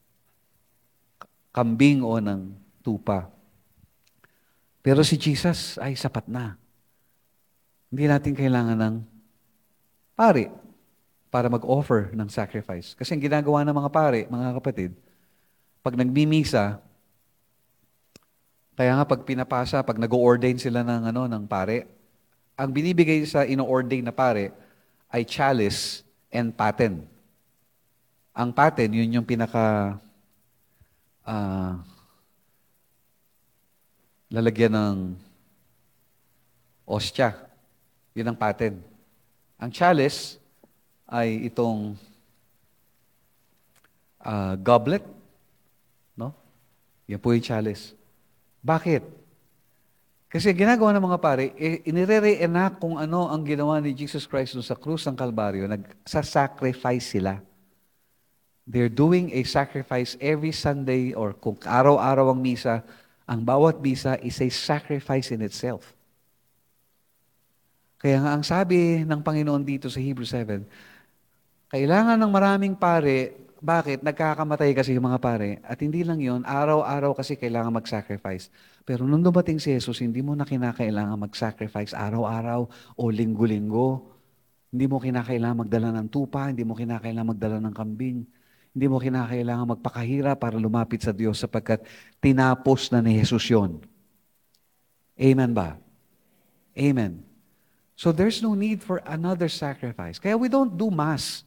kambing o ng tupa. Pero si Jesus ay sapat na. Hindi natin kailangan ng pari para mag-offer ng sacrifice. Kasi ang ginagawa ng mga pari, mga kapatid, pag nagmimisa, kaya nga pag pinapasa, pag nag-o-ordain sila ng pare, ang binibigay sa ino-ordain na pare ay chalice and paten. Ang paten, yun yung lalagyan ng ostya. Yun ang paten. Ang chalice ay itong goblet. No? Yan po yung chalice. Bakit? Kasi ginagawa ng mga pare, inire-reenact kung ano ang ginawa ni Jesus Christ sa krus ng Kalbaryo, nagsasacrifice sila. They're doing a sacrifice every Sunday or kung araw-araw ang misa, ang bawat misa is a sacrifice in itself. Kaya nga ang sabi ng Panginoon dito sa Hebrews 7, kailangan ng maraming pare. Bakit? Nagkakamatay kasi yung mga pare. At hindi lang yon, araw-araw kasi kailangan mag-sacrifice. Pero nung dumating si Jesus, hindi mo na kinakailangan mag-sacrifice araw-araw o linggo-linggo. Hindi mo kinakailangan magdala ng tupa, hindi mo kinakailangan magdala ng kambing. Hindi mo kinakailangan magpakahira para lumapit sa Diyos sapagkat tinapos na ni Jesus yon. Amen ba? Amen. So there's no need for another sacrifice. Kaya we don't do Mass.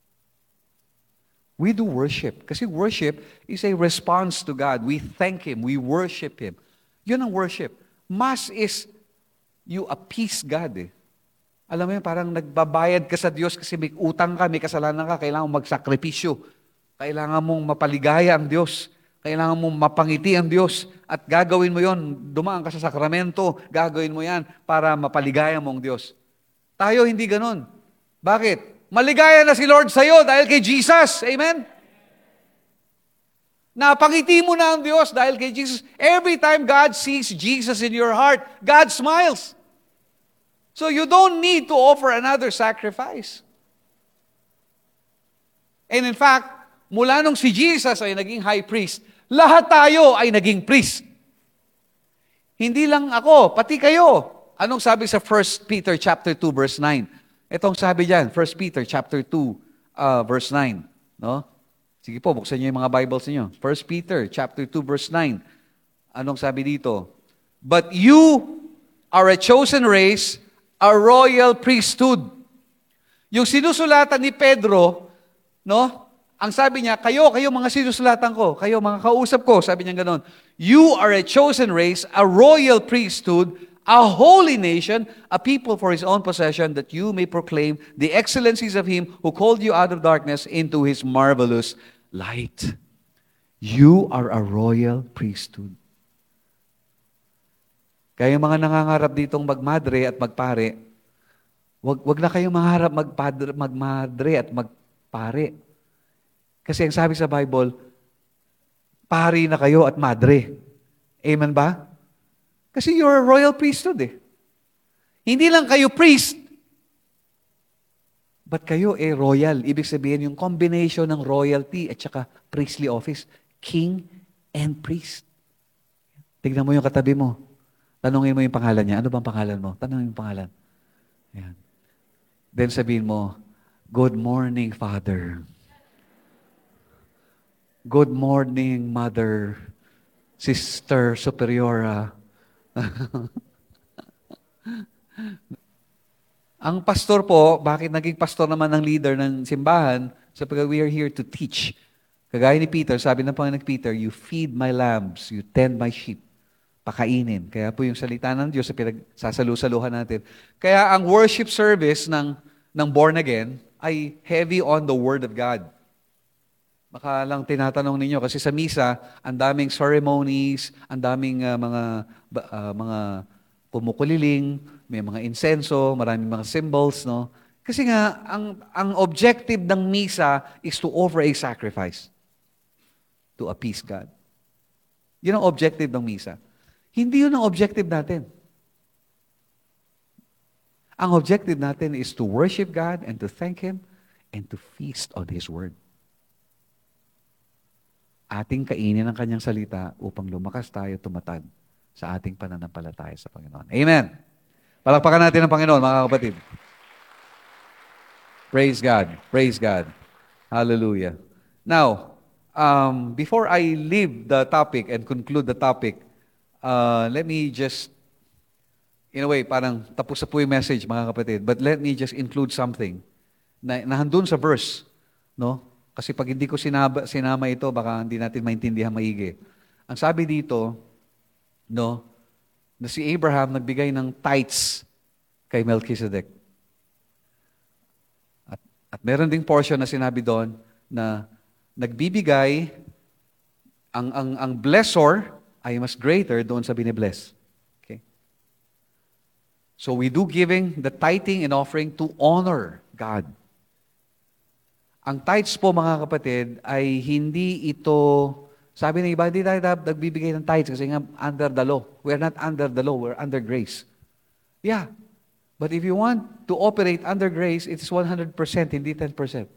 We do worship. Kasi worship is a response to God. We thank Him. We worship Him. Yun ang worship. Mass is you appease God eh. Alam mo yun, parang nagbabayad ka sa Diyos kasi may utang ka, may kasalanan ka, kailangan mong magsakripisyo. Kailangan mong mapaligaya ang Diyos. Kailangan mong mapangiti ang Diyos. At gagawin mo yon, dumaan ka sa sakramento, gagawin mo yan para mapaligaya mo ang Diyos. Tayo hindi ganon. Bakit? Maligaya na si Lord sa'yo dahil kay Jesus. Amen? Napangiti mo na ang Diyos dahil kay Jesus. Every time God sees Jesus in your heart, God smiles. So you don't need to offer another sacrifice. And in fact, mula nung si Jesus ay naging high priest, lahat tayo ay naging priest. Hindi lang ako, pati kayo. Anong sabi sa 1 Peter chapter 2 verse 9? Itong sabi diyan, 1 Peter chapter 2 verse 9, no? Sige po, buksan niyo yung mga Bibles niyo. 1 Peter chapter 2 verse 9. Anong sabi dito? But you are a chosen race, a royal priesthood. Yung sinusulatan ni Pedro, no? Ang sabi niya, kayo mga sinusulatan ko, kayo mga kausap ko, sabi niya ganoon. You are a chosen race, a royal priesthood, a holy nation, a people for His own possession, that you may proclaim the excellencies of Him who called you out of darkness into His marvelous light. You are a royal priesthood. Kaya mga nangangarap ditong magmadre at magpare, wag na kayong mangarap magmadre at magpare. Kasi ang sabi sa Bible, pari na kayo at madre. Amen ba? Kasi you're a royal priesthood eh. Hindi lang kayo priest, But kayo royal. Ibig sabihin yung combination ng royalty at saka priestly office. King and priest. Tignan mo yung katabi mo. Tanungin mo yung pangalan niya. Ano bang pangalan mo? Tanungin mo yung pangalan. Ayan. Then sabihin mo, good morning, Father. Good morning, Mother, Sister Superiora. Ang pastor po, bakit naging pastor naman ng leader ng simbahan? Sapagkat we are here to teach. Kagaya ni Peter, sabi ng Panginoon Peter, you feed my lambs, you tend my sheep. Pakainin. Kaya po yung salita ng Diyos sa pinagsasalu-saluhan natin. Kaya ang worship service ng born again ay heavy on the Word of God. Baka lang tinatanong ninyo, kasi sa misa, ang daming ceremonies, ang daming mga pumukuliling, may mga insenso, maraming mga symbols, no? Kasi nga, ang objective ng misa is to offer a sacrifice to appease God. Yun ang objective ng misa. Hindi yun ang objective natin. Ang objective natin is to worship God and to thank Him and to feast on His Word. Ating kainin ang Kanyang salita upang lumakas tayo tumatag sa ating pananampalataya sa Panginoon. Amen. Palakpakan natin ang Panginoon, mga kapatid. Praise God. Praise God. Hallelujah. Now, before I leave the topic and conclude the topic, let me just, in a way, parang tapos na po yung message, mga kapatid, but let me just include something na handun sa verse, no? Kasi pag hindi ko sinama ito, baka hindi natin maintindihan maigi. Ang sabi dito, no, na si Abraham nagbigay ng tithes kay Melchizedek. At meron ding portion na sinabi doon na nagbibigay, ang blessor ay mas greater doon sa binibless. Okay? So we do giving, the tithing and offering to honor God. Ang tithes po, mga kapatid, ay hindi ito, sabi ng iba, hindi tayo nagbibigay ng tithes kasi nga under the law. We're not under the law, we're under grace. Yeah. But if you want to operate under grace, it's 100%, hindi 10%.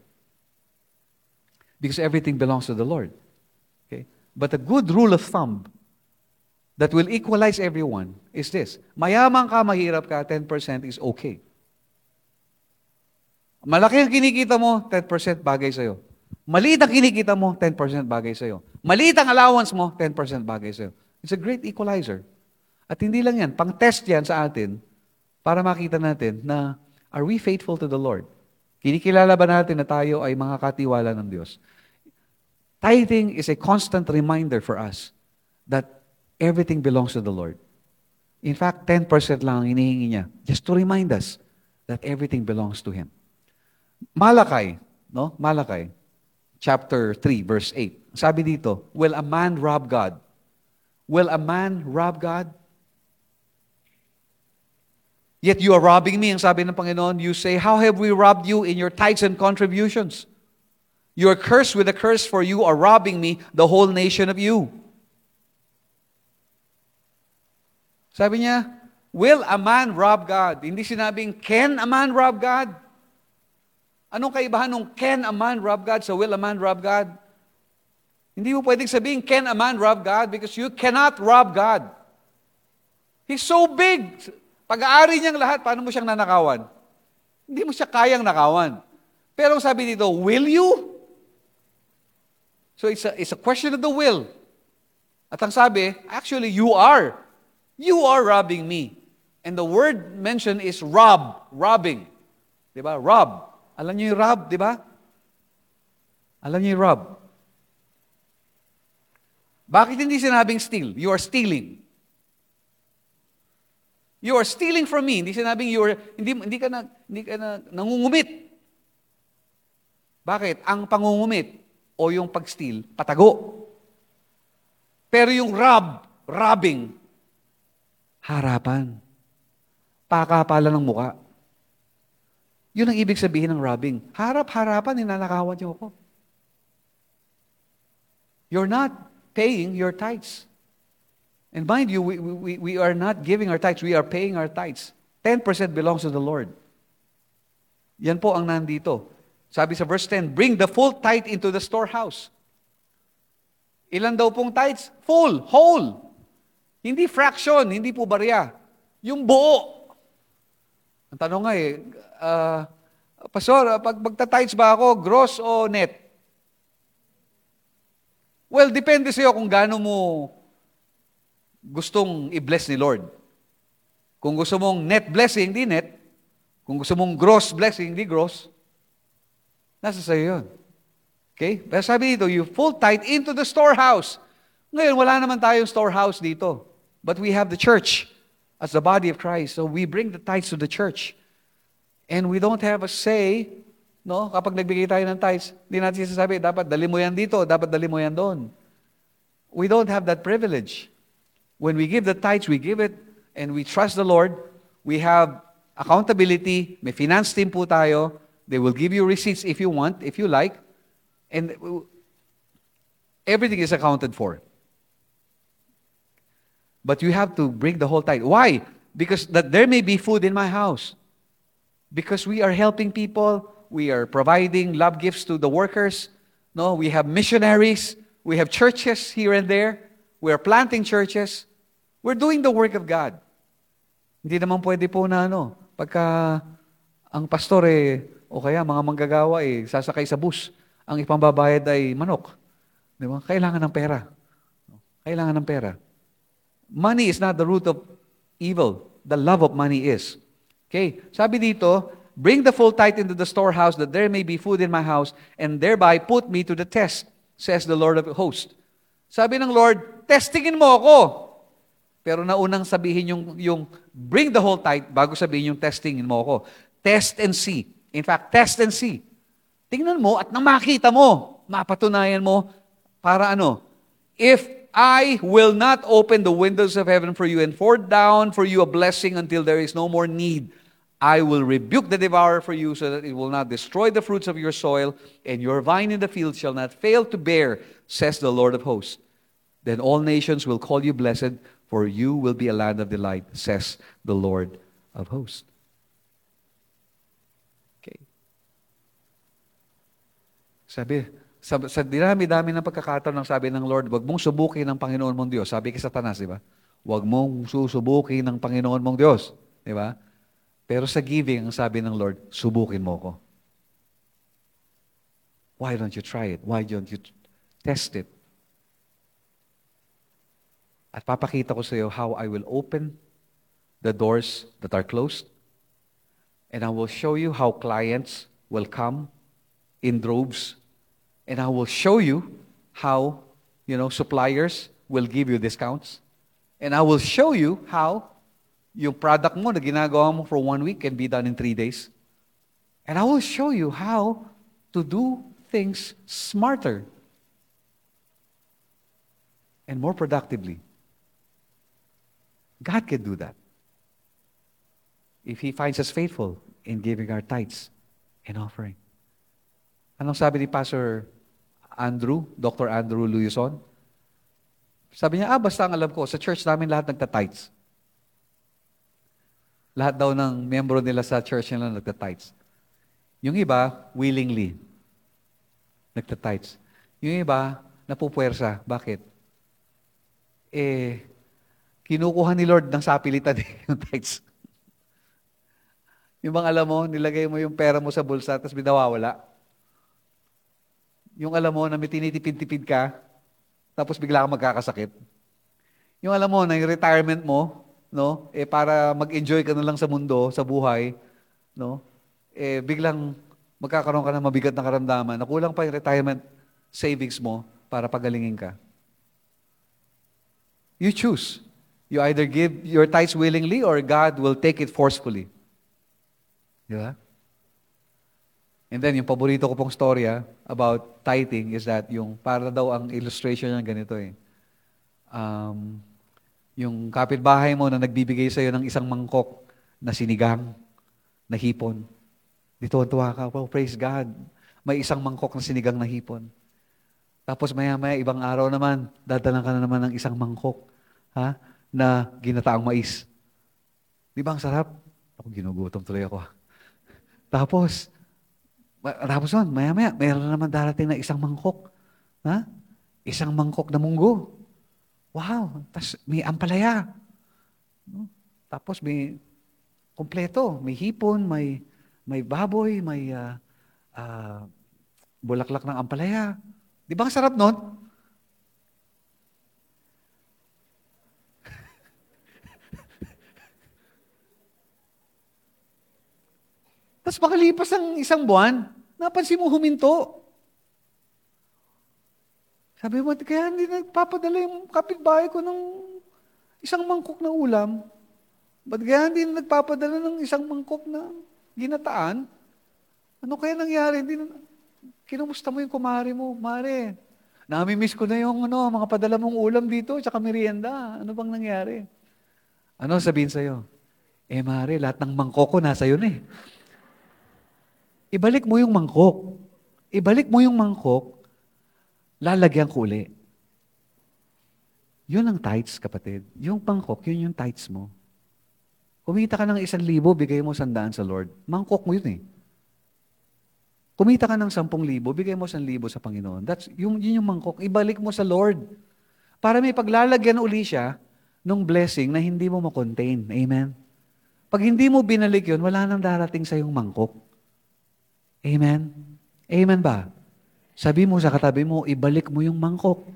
Because everything belongs to the Lord. Okay? But a good rule of thumb that will equalize everyone is this. Mayaman ka, mahirap ka, 10% is okay. Malaki ang kinikita mo, 10% bagay sa'yo. Maliit ang kinikita mo, 10% bagay sa'yo. Maliit ang allowance mo, 10% bagay sa'yo. It's a great equalizer. At hindi lang yan, pang-test yan sa atin para makita natin na are we faithful to the Lord? Kinikilala ba natin na tayo ay mga katiwala ng Diyos? Tithing is a constant reminder for us that everything belongs to the Lord. In fact, 10% lang ang hinihingi niya just to remind us that everything belongs to Him. Malakay, no? Malakay, chapter 3, verse 8. Sabi dito, will a man rob God? Will a man rob God? Yet you are robbing me, ang sabi ng Panginoon. You say, how have we robbed you in your tithes and contributions? You are cursed with a curse, for you are robbing me, the whole nation of you. Sabi niya, will a man rob God? Hindi sinabing, can a man rob God? Anong kaibahan ng can a man rob God sa will a man rob God? Hindi mo pwedeng sabihin, can a man rob God? Because you cannot rob God. He's so big. Pag-aari niyang lahat, paano mo siyang nanakawan? Hindi mo siya kayang nakawan. Pero sabi dito, will you? So it's a question of the will. At ang sabi, actually, you are. You are robbing me. And the word mentioned is rob, robbing. Diba? Rob. Alam niyo yung rob, di ba? Alam niyo yung rob. Bakit hindi sinabing steal? You are stealing. You are stealing from me. Hindi sinabing hindi ka na nangungumit. Bakit? Ang pangungumit o yung pag-steal, patago. Pero yung robbing, harapan. Pakapalan ng muka. Yun ang ibig sabihin ng robbing. Harap-harapan, ninanakawan niyo ako. You're not paying your tithes. And mind you, we are not giving our tithes, we are paying our tithes. 10% belongs to the Lord. Yan po ang nandito. Sabi sa verse 10, bring the full tithe into the storehouse. Ilan daw pong tithes? Full, whole. Hindi fraction, hindi po barya. Yung buo. Ang tanong nga Pastor, pag magta-tithes ba ako, gross o net? Well, depende sa'yo kung gaano mo gustong i-bless ni Lord. Kung gusto mong net blessing, di net. Kung gusto mong gross blessing, di gross. Nasa sa'yo yun. Okay? Pero sabi dito, you full tithe into the storehouse. Ngayon, wala naman tayong storehouse dito. But we have the church as the body of Christ. So we bring the tithes to the church. And we don't have a say, no? Kapag nagbigay tayo ng tithes, hindi natin sasabi, dapat dali mo yan dito, dapat dali mo yan doon. We don't have that privilege. When we give the tithes, we give it, and we trust the Lord. We have accountability. May finance team po tayo. They will give you receipts if you want, if you like. And everything is accounted for. But you have to bring the whole tithe. Why? Because that there may be food in my house. Because we are helping people. We are providing love gifts to the workers. No, we have missionaries. We have churches here and there. We are planting churches. We're doing the work of God. Hindi naman pwede po na pagka ang pastor o kaya mga manggagawa sasakay sa bus, ang ipambabayad ay manok. Di ba? Kailangan ng pera. Kailangan ng pera. Money is not the root of evil. The love of money is. Okay, sabi dito, bring the full tithe into the storehouse that there may be food in my house, and thereby put me to the test, says the Lord of hosts. Sabi ng Lord, testingin mo ako. Pero naunang sabihin yung bring the whole tithe bago sabihin yung testingin mo ako. Test and see. In fact, test and see. Tingnan mo at nang makita mo, mapatunayan mo para if I will not open the windows of heaven for you and pour down for you a blessing until there is no more need, I will rebuke the devourer for you so that it will not destroy the fruits of your soil, and your vine in the field shall not fail to bear, says the Lord of hosts. Then all nations will call you blessed, for you will be a land of delight, says the Lord of hosts. Okay. Sa dinami-dami ng pagkakataon ng sabi ng Lord, huwag mong subukin ng Panginoon mong Diyos. Sabi kay Satanas, di ba? Huwag mong susubukin ng Panginoon mong Diyos. Di ba? Pero sa giving, ang sabi ng Lord, subukin mo ko. Why don't you try it? Why don't you test it? At papakita ko sa iyo how I will open the doors that are closed. And I will show you how clients will come in droves. And I will show you how, suppliers will give you discounts. And I will show you how yung product mo na ginagawa mo for 1 week can be done in 3 days. And I will show you how to do things smarter and more productively. God can do that if He finds us faithful in giving our tithes and offering. Anong sabi ni Pastor Dr. Andrew Luison? Sabi niya, basta ang alam ko, sa church namin lahat nagta-tithes. Lahat daw ng membro nila sa church nila nagta-tithes. Yung iba, willingly, nagta-tithes. Yung iba, napupuwersa. Bakit? Kinukuha ni Lord ng sapilitan yung tithes. Yung bang alam mo, nilagay mo yung pera mo sa bulsa, tapos binawawala. Yung alam mo na may tinitipid-tipid ka, tapos bigla kang magkakasakit. Yung alam mo na yung retirement mo, para mag-enjoy ka na lang sa mundo, sa buhay, biglang magkakaroon ka ng mabigat na karamdaman, nakulang pa yung retirement savings mo para pagalingin ka. You choose. You either give your tithes willingly or God will take it forcefully. Di ba? And then, yung paborito ko pong storya about tithing is that yung para daw ang illustration niya ganito yung kapitbahay mo na nagbibigay sa'yo ng isang mangkok na sinigang, na hipon. Dito tuwa ka, oh, praise God. May isang mangkok na sinigang na hipon. Tapos maya-maya, ibang araw naman, dadalan ka na naman ng isang mangkok na ginataang mais. Di ba ang sarap? Ako, ginugutom tuloy ako. Tapos, tapos nun, maya-maya, mayroon naman darating na isang mangkok. Ha? Isang mangkok na munggo. Wow! Tapos may ampalaya. No? Tapos may kompleto. May hipon, may baboy, may bulaklak ng ampalaya. Di ba ang sarap nun? Tapos makalipas ng isang buwan, napansin mo huminto. Sabi mo, kaya hindi nagpapadala yung kapitbahay ko ng isang mangkok na ulam. Ba't kaya hindi nagpapadala ng isang mangkok na ginataan? Ano kaya nangyari? Kinumusta mo yung kumari mo? Mare, nami-miss ko na yung mga padala mong ulam dito, tsaka merienda. Ano bang nangyari? Ano sabihin sa'yo? Mare, lahat ng mangkok ko nasa yun eh. Ibalik mo yung mangkok. Ibalik mo yung mangkok, lalagyan ko uli. Yun ang tithes, kapatid. Yung mangkok, yun yung tithes mo. Kumita ka ng 1,000, bigay mo 100 sa Lord. Mangkok mo yun eh. Kumita ka ng 10,000, bigay mo 1,000 sa Panginoon. Yun yung mangkok. Ibalik mo sa Lord. Para may paglalagyan uli siya ng blessing na hindi mo makontain. Amen? Pag hindi mo binalik yun, wala nang darating sa yung mangkok. Amen? Amen ba? Sabi mo sa katabi mo, ibalik mo yung mangkok.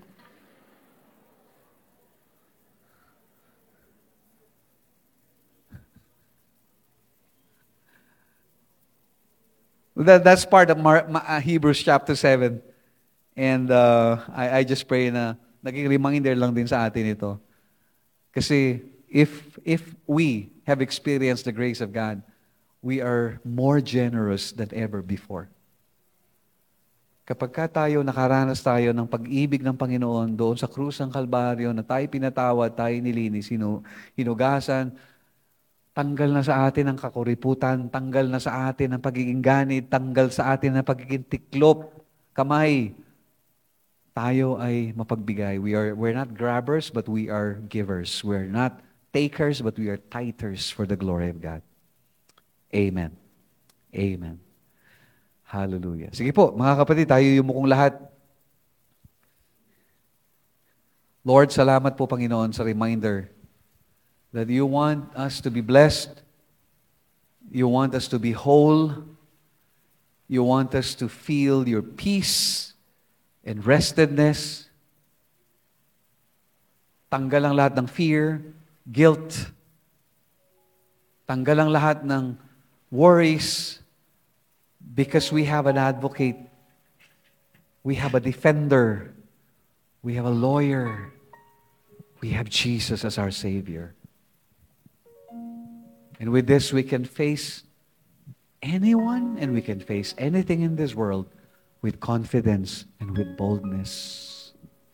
That's part of Hebrews chapter 7. And I just pray na naging reminder lang din sa atin ito. Kasi if we have experienced the grace of God, we are more generous than ever before. Kapag tayo nakaranas tayo ng pag-ibig ng Panginoon doon sa krus ng Kalbaryo na tayo pinatawad, tayo nilinis, hinugasan, tanggal na sa atin ang kakuriputan, tanggal na sa atin ang pagiging ganid, tanggal sa atin ang pagiging tiklop, kamay. Tayo ay mapagbigay. We're not grabbers, but we are givers. We're not takers, but we are tithers for the glory of God. Amen. Amen. Hallelujah. Sige po, mga kapatid, tayo yumukong lahat. Lord, salamat po, Panginoon, sa reminder that you want us to be blessed, you want us to be whole, you want us to feel your peace and restedness. Tanggal ang lahat ng fear, guilt, tanggal ang lahat ng worries, because we have an advocate, we have a defender, we have a lawyer, we have Jesus as our Savior. And with this, we can face anyone and we can face anything in this world with confidence and with boldness.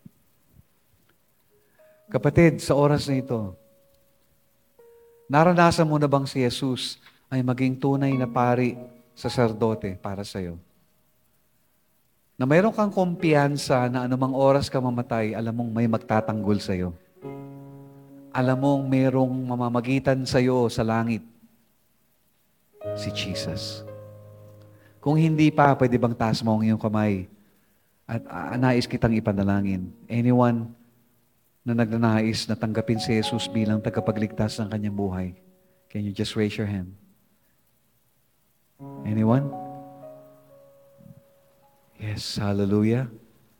Kapatid, sa oras na ito, naranasan mo na bang si Jesus ay maging tunay na pari, saserdote para sa iyo? Na mayroon kang kumpiyansa na anumang oras ka mamatay, alam mong may magtatanggol sa iyo. Alam mong mayroong mamamagitan sa iyo sa langit. Si Jesus. Kung hindi pa, pwede bang taas mo ang iyong kamay at nais kitang ipanalangin. Anyone na nagnanais na tanggapin si Jesus bilang tagapagligtas ng kanyang buhay, can you just raise your hand? Anyone? Yes, hallelujah.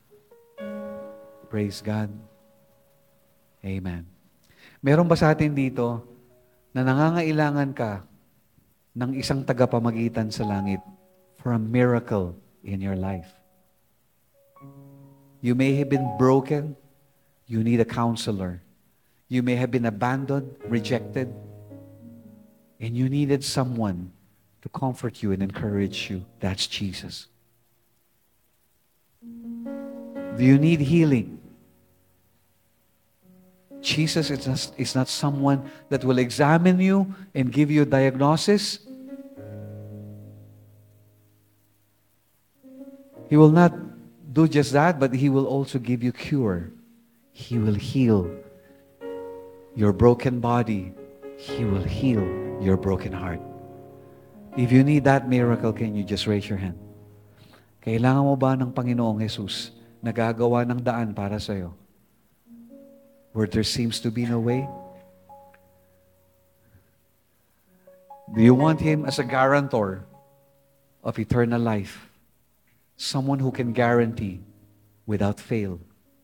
Praise God. Amen. Meron ba sa atin dito na nangangailangan ka ng isang tagapamagitan sa langit for a miracle in your life? You may have been broken. You need a counselor. You may have been abandoned, rejected, and you needed someone to comfort you and encourage you. That's Jesus. Do you need healing? Jesus is not someone that will examine you and give you a diagnosis. He will not do just that, but He will also give you cure. He will heal your broken body. He will heal your broken heart. If you need that miracle, can you just raise your hand? Kailangan mo ba ng Panginoong Jesus na gagawa ng daan para sa'yo? Where there seems to be no way? Do you want Him as a guarantor of eternal life? Someone who can guarantee without fail.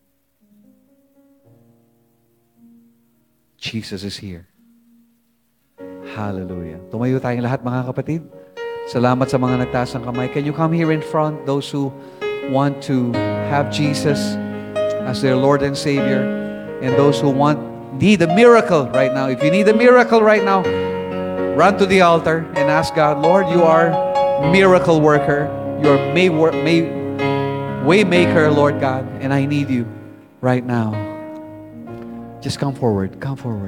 Jesus is here. Hallelujah. Tumayo tayong lahat, mga kapatid. Salamat sa mga nagtaas ng kamay. Can you come here in front, those who want to have Jesus as their Lord and Savior, and those who need a miracle right now. If you need a miracle right now, run to the altar and ask God, Lord, you are miracle worker. You are way maker, Lord God, and I need you right now. Just come forward. Come forward.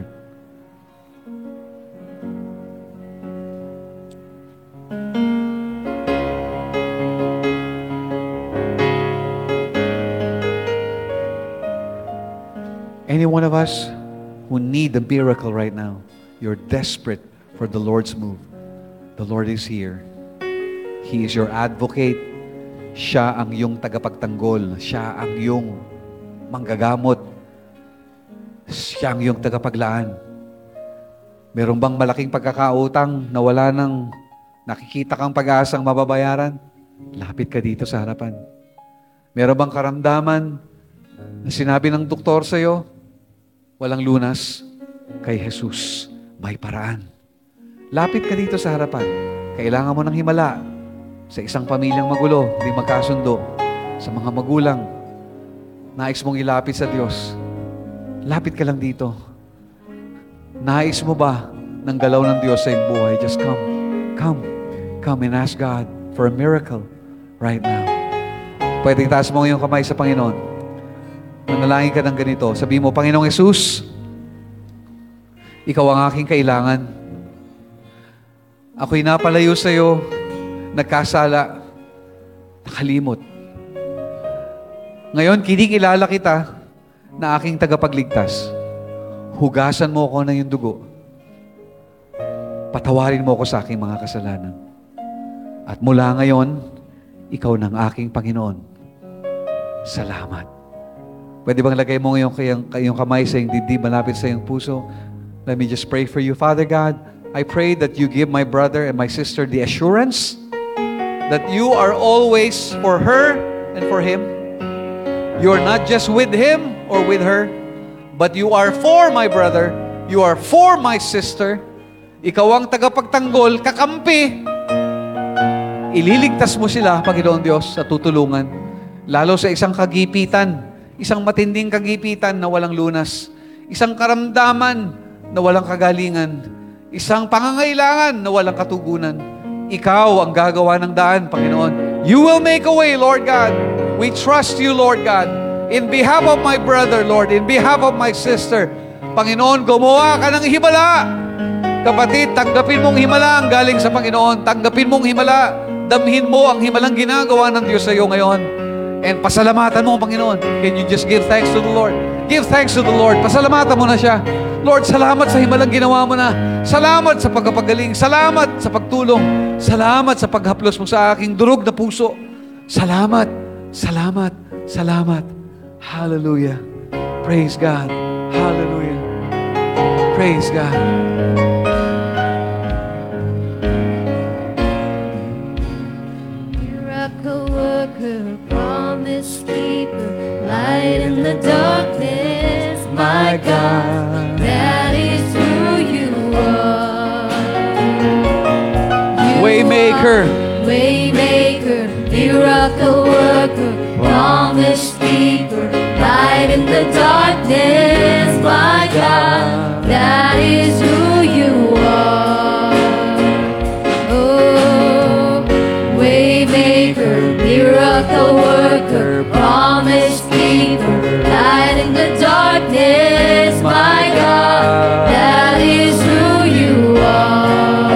Any one of us who need a miracle right now, you're desperate for the Lord's move. The Lord is here. He is your advocate. Siya ang iyong tagapagtanggol. Siya ang iyong manggagamot. Siya ang iyong tagapaglaan. Meron bang malaking pagkakautang na wala nang nakikita kang pag-aasang mababayaran? Lapit ka dito sa harapan. Meron bang karamdaman na sinabi ng doktor sa iyo, walang lunas? Kay Jesus, may paraan. Lapit ka dito sa harapan. Kailangan mo ng himala sa isang pamilyang magulo, hindi magkasundo, sa mga magulang. Nais mong ilapit sa Diyos. Lapit ka lang dito. Nais mo ba ng galaw ng Diyos sa iyong buhay? Just come and ask God for a miracle right now. Pwede itaas mo yung kamay sa Panginoon. Manalangin ka ng ganito. Sabi mo, Panginoong Jesus, Ikaw ang aking kailangan. Ako'y napalayo sa iyo, nagkasala, nakalimot. Ngayon, kinikilala kita na aking tagapagligtas. Hugasan mo ako ng iyong dugo. Patawarin mo ako sa aking mga kasalanan. At mula ngayon, ikaw ng aking Panginoon. Salamat. Pwede bang lagay mo yung kamay sa iyong dibdib, malapit sa iyong puso? Let me just pray for you. Father God, I pray that you give my brother and my sister the assurance that you are always for her and for him. You are not just with him or with her, but you are for my brother, you are for my sister. Ikaw ang tagapagtanggol, kakampi. Ililigtas mo sila, Panginoon Diyos, sa tutulungan. Lalo sa isang kagipitan, isang matinding kagipitan na walang lunas, isang karamdaman na walang kagalingan, isang pangangailangan na walang katugunan. Ikaw ang gagawa ng daan, Panginoon. You will make a way, Lord God. We trust you, Lord God. In behalf of my brother, Lord, in behalf of my sister, Panginoon, gumawa ka ng himala. Kapatid, tanggapin mong himala ang galing sa Panginoon. Tanggapin mong himala. Damhin mo ang himalang ginagawa ng Diyos sa iyo ngayon. And pasalamatan mo, Panginoon. Can you just give thanks to the Lord? Give thanks to the Lord. Pasalamatan mo na siya. Lord, salamat sa himalang ginawa mo na. Salamat sa pagkapagaling. Salamat sa pagtulong. Salamat sa paghaplos mo sa aking durog na puso. Salamat. Salamat. Salamat. Hallelujah. Praise God. Hallelujah. Praise God. Miracle worker, promise keeper, light in the darkness, my God, that is who you are. Waymaker. Waymaker, miracle worker, promise keeper, light in the darkness, my God, that is who you are. Oh, waymaker, miracle worker, promise keeper, light in the darkness, my God, that is who you are.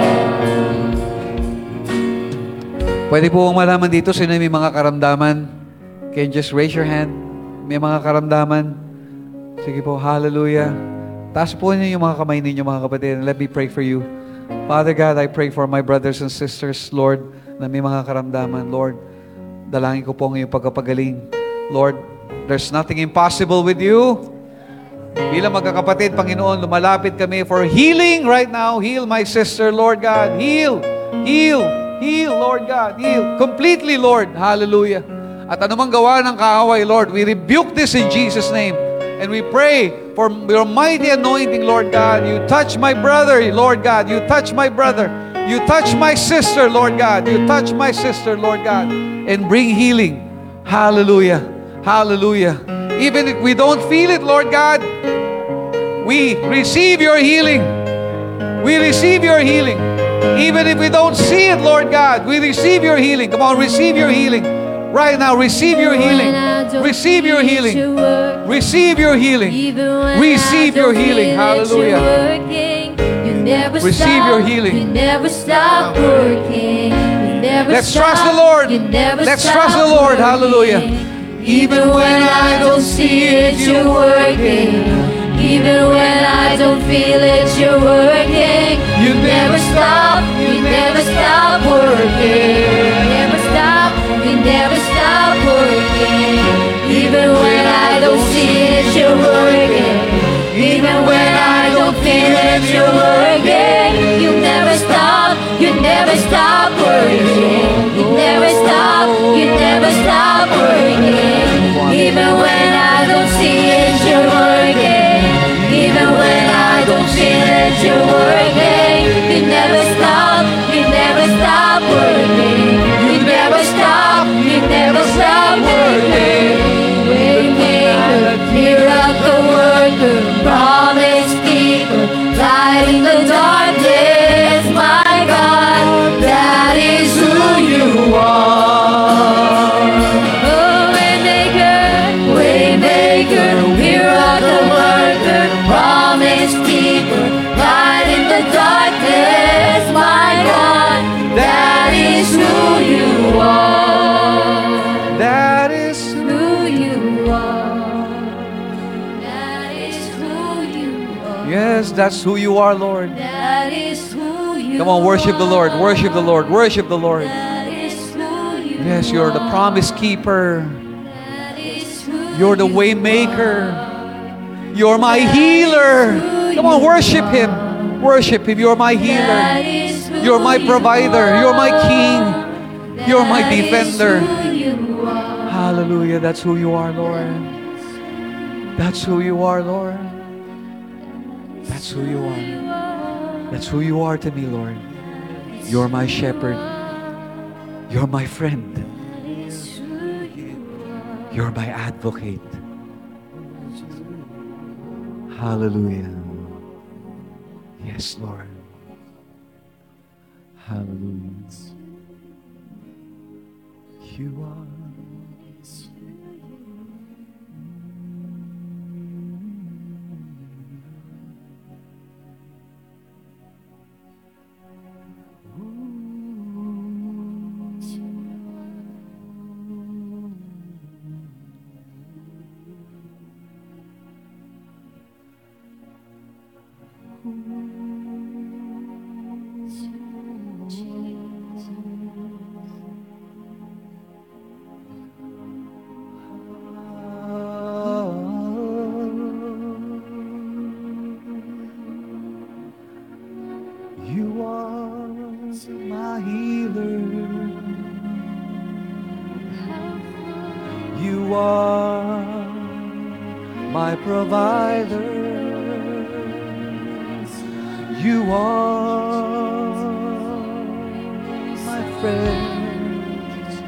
Pwede po bang malaman dito sino may mga karamdaman? Can you just raise your hand? May mga karamdaman? Sige po, hallelujah. Taas po niyo yung mga kamay ninyo, mga kapatid. Let me pray for you. Father God, I pray for my brothers and sisters, Lord, na may mga karamdaman, Lord. Dalangin ko po ang iyong pagkapagaling. Lord, there's nothing impossible with you. Bilang magkakapatid, Panginoon, lumalapit kami for healing right now. Heal my sister, Lord God. Heal, heal, heal, Lord God. Heal completely, Lord. Hallelujah. At anumang gawa ng kaaway, Lord, we rebuke this in Jesus' name. And we pray for your mighty anointing, Lord God. You touch my brother, Lord God. You touch my brother. You touch my sister, Lord God. You touch my sister, Lord God. And bring healing. Hallelujah. Hallelujah. Even if we don't feel it, Lord God, we receive your healing. We receive your healing. Even if we don't see it, Lord God, we receive your healing. Come on, receive your healing. Right now, receive your healing. Receive your healing. Receive your healing. Receive your healing. Hallelujah. Receive your healing. You never stop working. You never Let's stop. trust the Lord. You never Let's stop trust the Lord. working. Hallelujah. Even when I don't see it, you're working. Even when I don't feel it, you're working. You never stop. You never stop working. You never stop. You never stop working. Even when I don't see it, you're working. Even when I don't feel it, you're working. You never stop. You never stop working. You never stop. You never stop working. Even when I don't see it, you're working. Even when I don't feel it, you're working. You never stop. You never stop working. You never stop. You never stop working. Waymaker, miracle worker, promise keeper, light in the darkness, my God, that is who you are. Oh, waymaker, miracle worker, promise keeper, light in the darkness, my God, that is who you are. That is Who you are. That is who you are. yes, that's who you are, Lord. That is who you are. Come on, worship the Lord. Worship the Lord. Worship the Lord. That is who you Yes, you're the promise keeper. That is who You're the way maker. You're my healer. Come on, worship Him. Worship Him. You're my healer. You're my provider. You're my king. You're my defender. Hallelujah. That's who you are, Lord. That's who you are, Lord. That's who you are. That's who you are to me, Lord. You're my shepherd. You're my friend. You're my advocate. Hallelujah. Yes, Lord. Hallelujah. You are. You are my healer. You are my provider. You are my friend.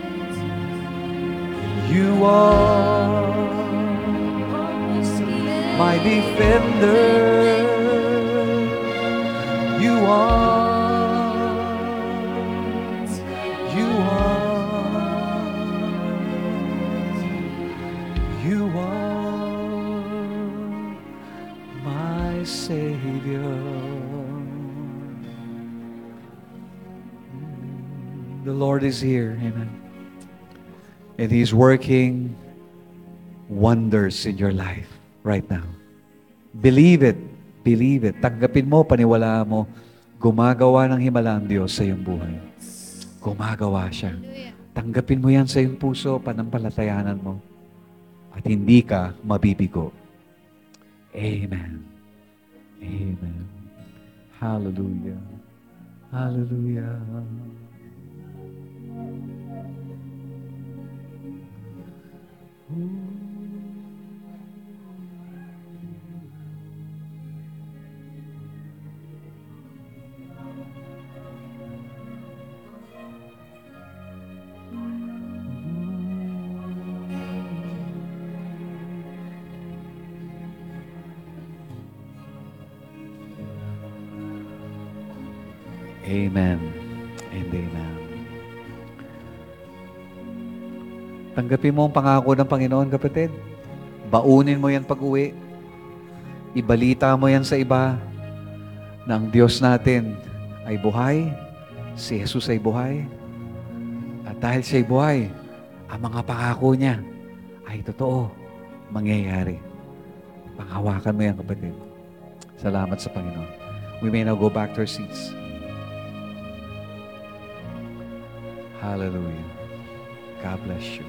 You are my defender. You are, you are, you are my Savior. The Lord is here, amen. And He's working wonders in your life right now. Believe it. Believe it. Tanggapin mo, paniwalaan mo. Gumagawa ng himala ang Diyos sa iyong buhay. Gumagawa siya. Tanggapin mo yan sa iyong puso, panampalatayanan mo. At hindi ka mabibigo. Amen. Amen. Hallelujah. Hallelujah. Amen and amen. Tanggapin mo ang pangako ng Panginoon, kapatid. Baunin mo yan pag-uwi. Ibalita mo yan sa iba na ang Diyos natin ay buhay, si Jesus ay buhay, at dahil siya'y buhay, ang mga pangako niya ay totoo, mangyayari. Panghawakan mo yan, kapatid. Salamat sa Panginoon. We may now go back to our seats. Hallelujah. God bless you.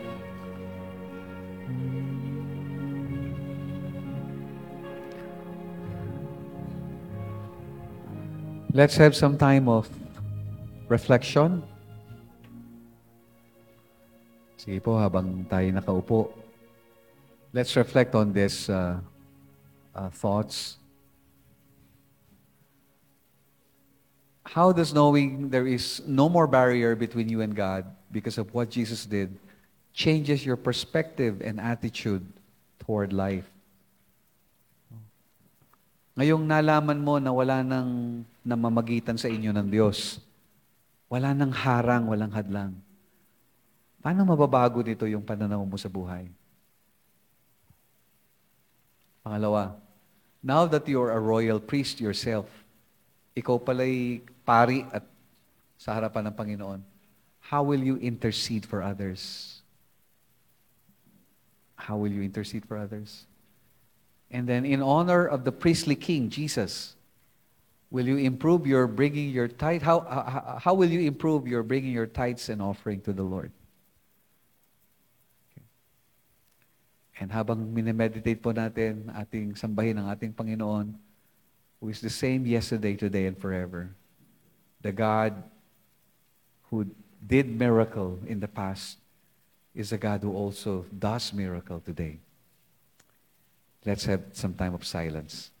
Let's have some time of reflection. Sige po, habang tayo nakaupo, let's reflect on this thoughts. How does knowing there is no more barrier between you and God because of what Jesus did changes your perspective and attitude toward life? Ngayong nalaman mo na wala nang namamagitan sa inyo ng Diyos, wala nang harang, walang hadlang, paano mababago nito yung pananaw mo sa buhay? Pangalawa, now that you're a royal priest yourself, ikaw pala'y pari at sa harapan ng Panginoon, how will you intercede for others? How will you intercede for others? And then in honor of the priestly king, Jesus, will you improve your bringing your tithe? How will you improve your bringing your tithes and offering to the Lord? Okay. And habang minemeditate po natin ating sambahin ang ating Panginoon, who is the same yesterday, today, and forever. The God who did miracle in the past is a God who also does miracle today. Let's have some time of silence.